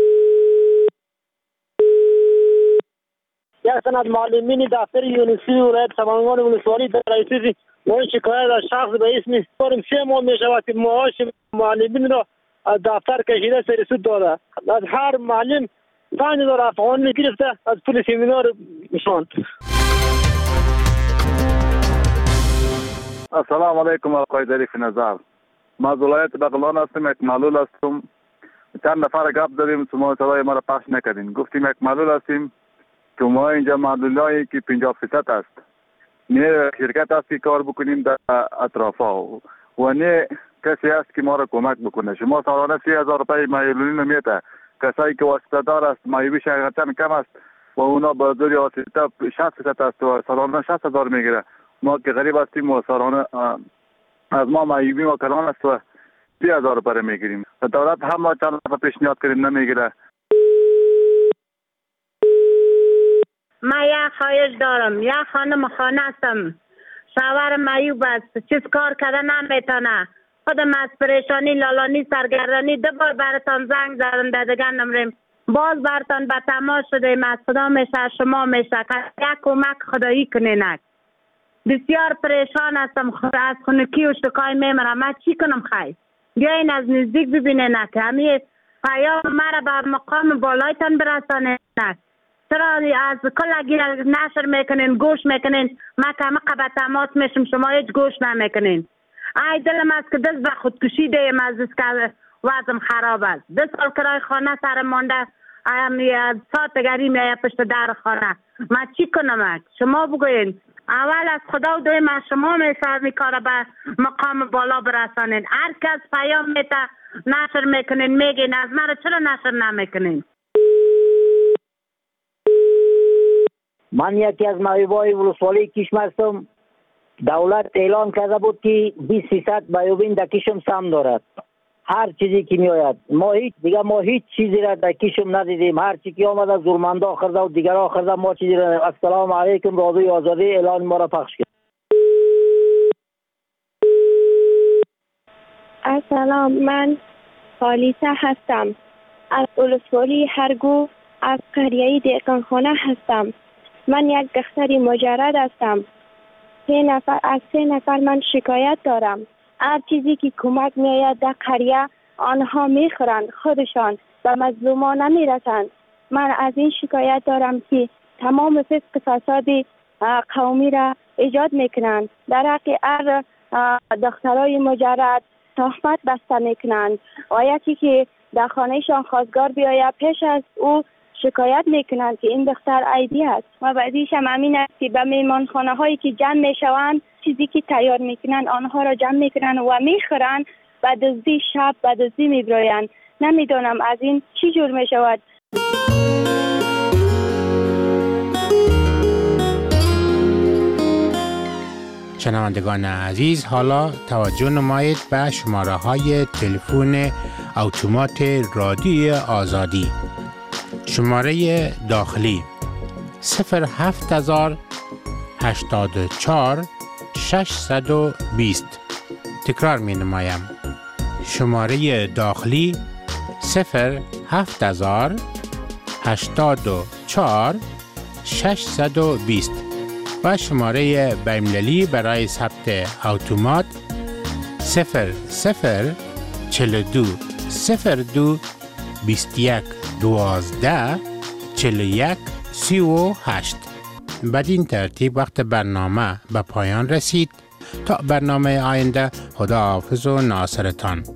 یک تن از معلمین دفتر یونیسی ولایت سمنگان ولسوالی در رئیسی ما شکایت از شخص به اسم داریم سه ماه می شود که معاش معلمین را از دفتر کشیده سر سود داده. از هر معلم پنج هزار افغان میگرفته از پول سمینار میشوند. السلام علیکم آقای ظریف نظر. ما از ولایت بغلان هستم، یک معلول هستم. چند نفر گپ زدیم، شما صدای ما را پخش نکردین. گفتیم یک معلول هستیم که ما اینجا معلولایی که پنجاه فیصد است، نه شرکت است که کار بکنیم در اطرافا و نه کسی است که ما را کمک بکنه. شما سالانه سی هزار روپای معلولین میته. کسایی که واسطه دار است مایویش حقیقتا کم است. و اونا با دوری آسیسته شصت فیصد است و سالانه شصت هزار میگیره. ما که غریب هستیم و سالانه از ما معیوبیم و کلان است و سی هزار بره میگیریم. دولت هم ما چند دفعه پیشنهاد کردیم نمیگیره. من یک خواهش دارم، یک خانم خانه هستم، شوهر معیوب است، چیز کار کرده نمیتونه، خودم از پریشانی لالانی سرگردانی دو بار براتان زنگ زدم دادگان نمریم، باز براتان به تماس شدیم، از خدا میشه شما میشه که یک کمک خدایی کنینک. بسیار پریشان هستم، از خونکی و شکای میمرم، من چی کنم خیلی؟ بیاین از نزدیک ببینین که همین پیام مرا به مقام بالایتان برسانین. چرا از کلگی نشر میکنین، گوش میکنین، ما که همه قبع تماس میشم شما هیچ گوش نمیکنین. ای دلم است که دست به خودکشی دیم از دست که وضعم خراب است. دو سال کرای خانه سر مانده، ساعت گری میایه پشت در خانه. من چی کنم؟ شما بگوین. اول از خدا و دوی من شما میشه میکاره به مقام بالا برسانین. هر کس پیام میته نشر میکنین، میگین از من چرا نشر نمیکنین؟ من یکی از معیوبای ولسوالی کشم هستم. دولت اعلان کرده بود که بیست فیصد معیوبین در کشم سهم دارد. هر چیزی که می آید ما هیچ دیگه ما هیچ چیزی را در کشم ندیدیم. هر چی که آمده زورمنده آخرده و دیگر آخرده ما چیزی را. السلام علیکم، رادیوی آزادی اعلان ما را پخش کرد. السلام، من خالیسه هستم از ولسوالی هرگو از قریه دیقنخانه هستم. من یک دختر مجرد هستم. سه نفر از سه نفر من شکایت دارم. هر چیزی که کمک میآید در قریه آنها میخورند، خودشان و مظلومان نمیرسند. من از این شکایت دارم که تمام فسق فساد قومی را ایجاد میکنند. در حق هر دخترای مجرد تهمت بسته میکنند. آیتی که در خانهشان خواستگار بیاید پیش از او شکایت میکنند که این دختر عیبی است و بعدیش هم امین است که به میمان خانه هایی که جمع میشوند چیزی که تیار میکنند آنها را جمع میکنند و میخورند، بعد از دی شب بعد از دی میبرویند. نمیدانم از این چی جور میشود. شنوندگان عزیز، حالا توجه نمایید به شماره های تلفن اتومات رادیوی آزادی. شماره داخلی صفر هفت هزار هشتاد و چهار ششصد و بیست. تکرار می نمایم. شماره داخلی صفر هفت هزار هشتاد و چهار ششصد و بیست و شماره بین‌المللی برای ثبت اتومات صفر صفر چهل و دو صفر دو بیست و یک دوازده چهل و یک سی و هشت. بدین ترتیب وقت برنامه به پایان رسید. تا برنامه آینده، خدا حافظ و ناصرتان.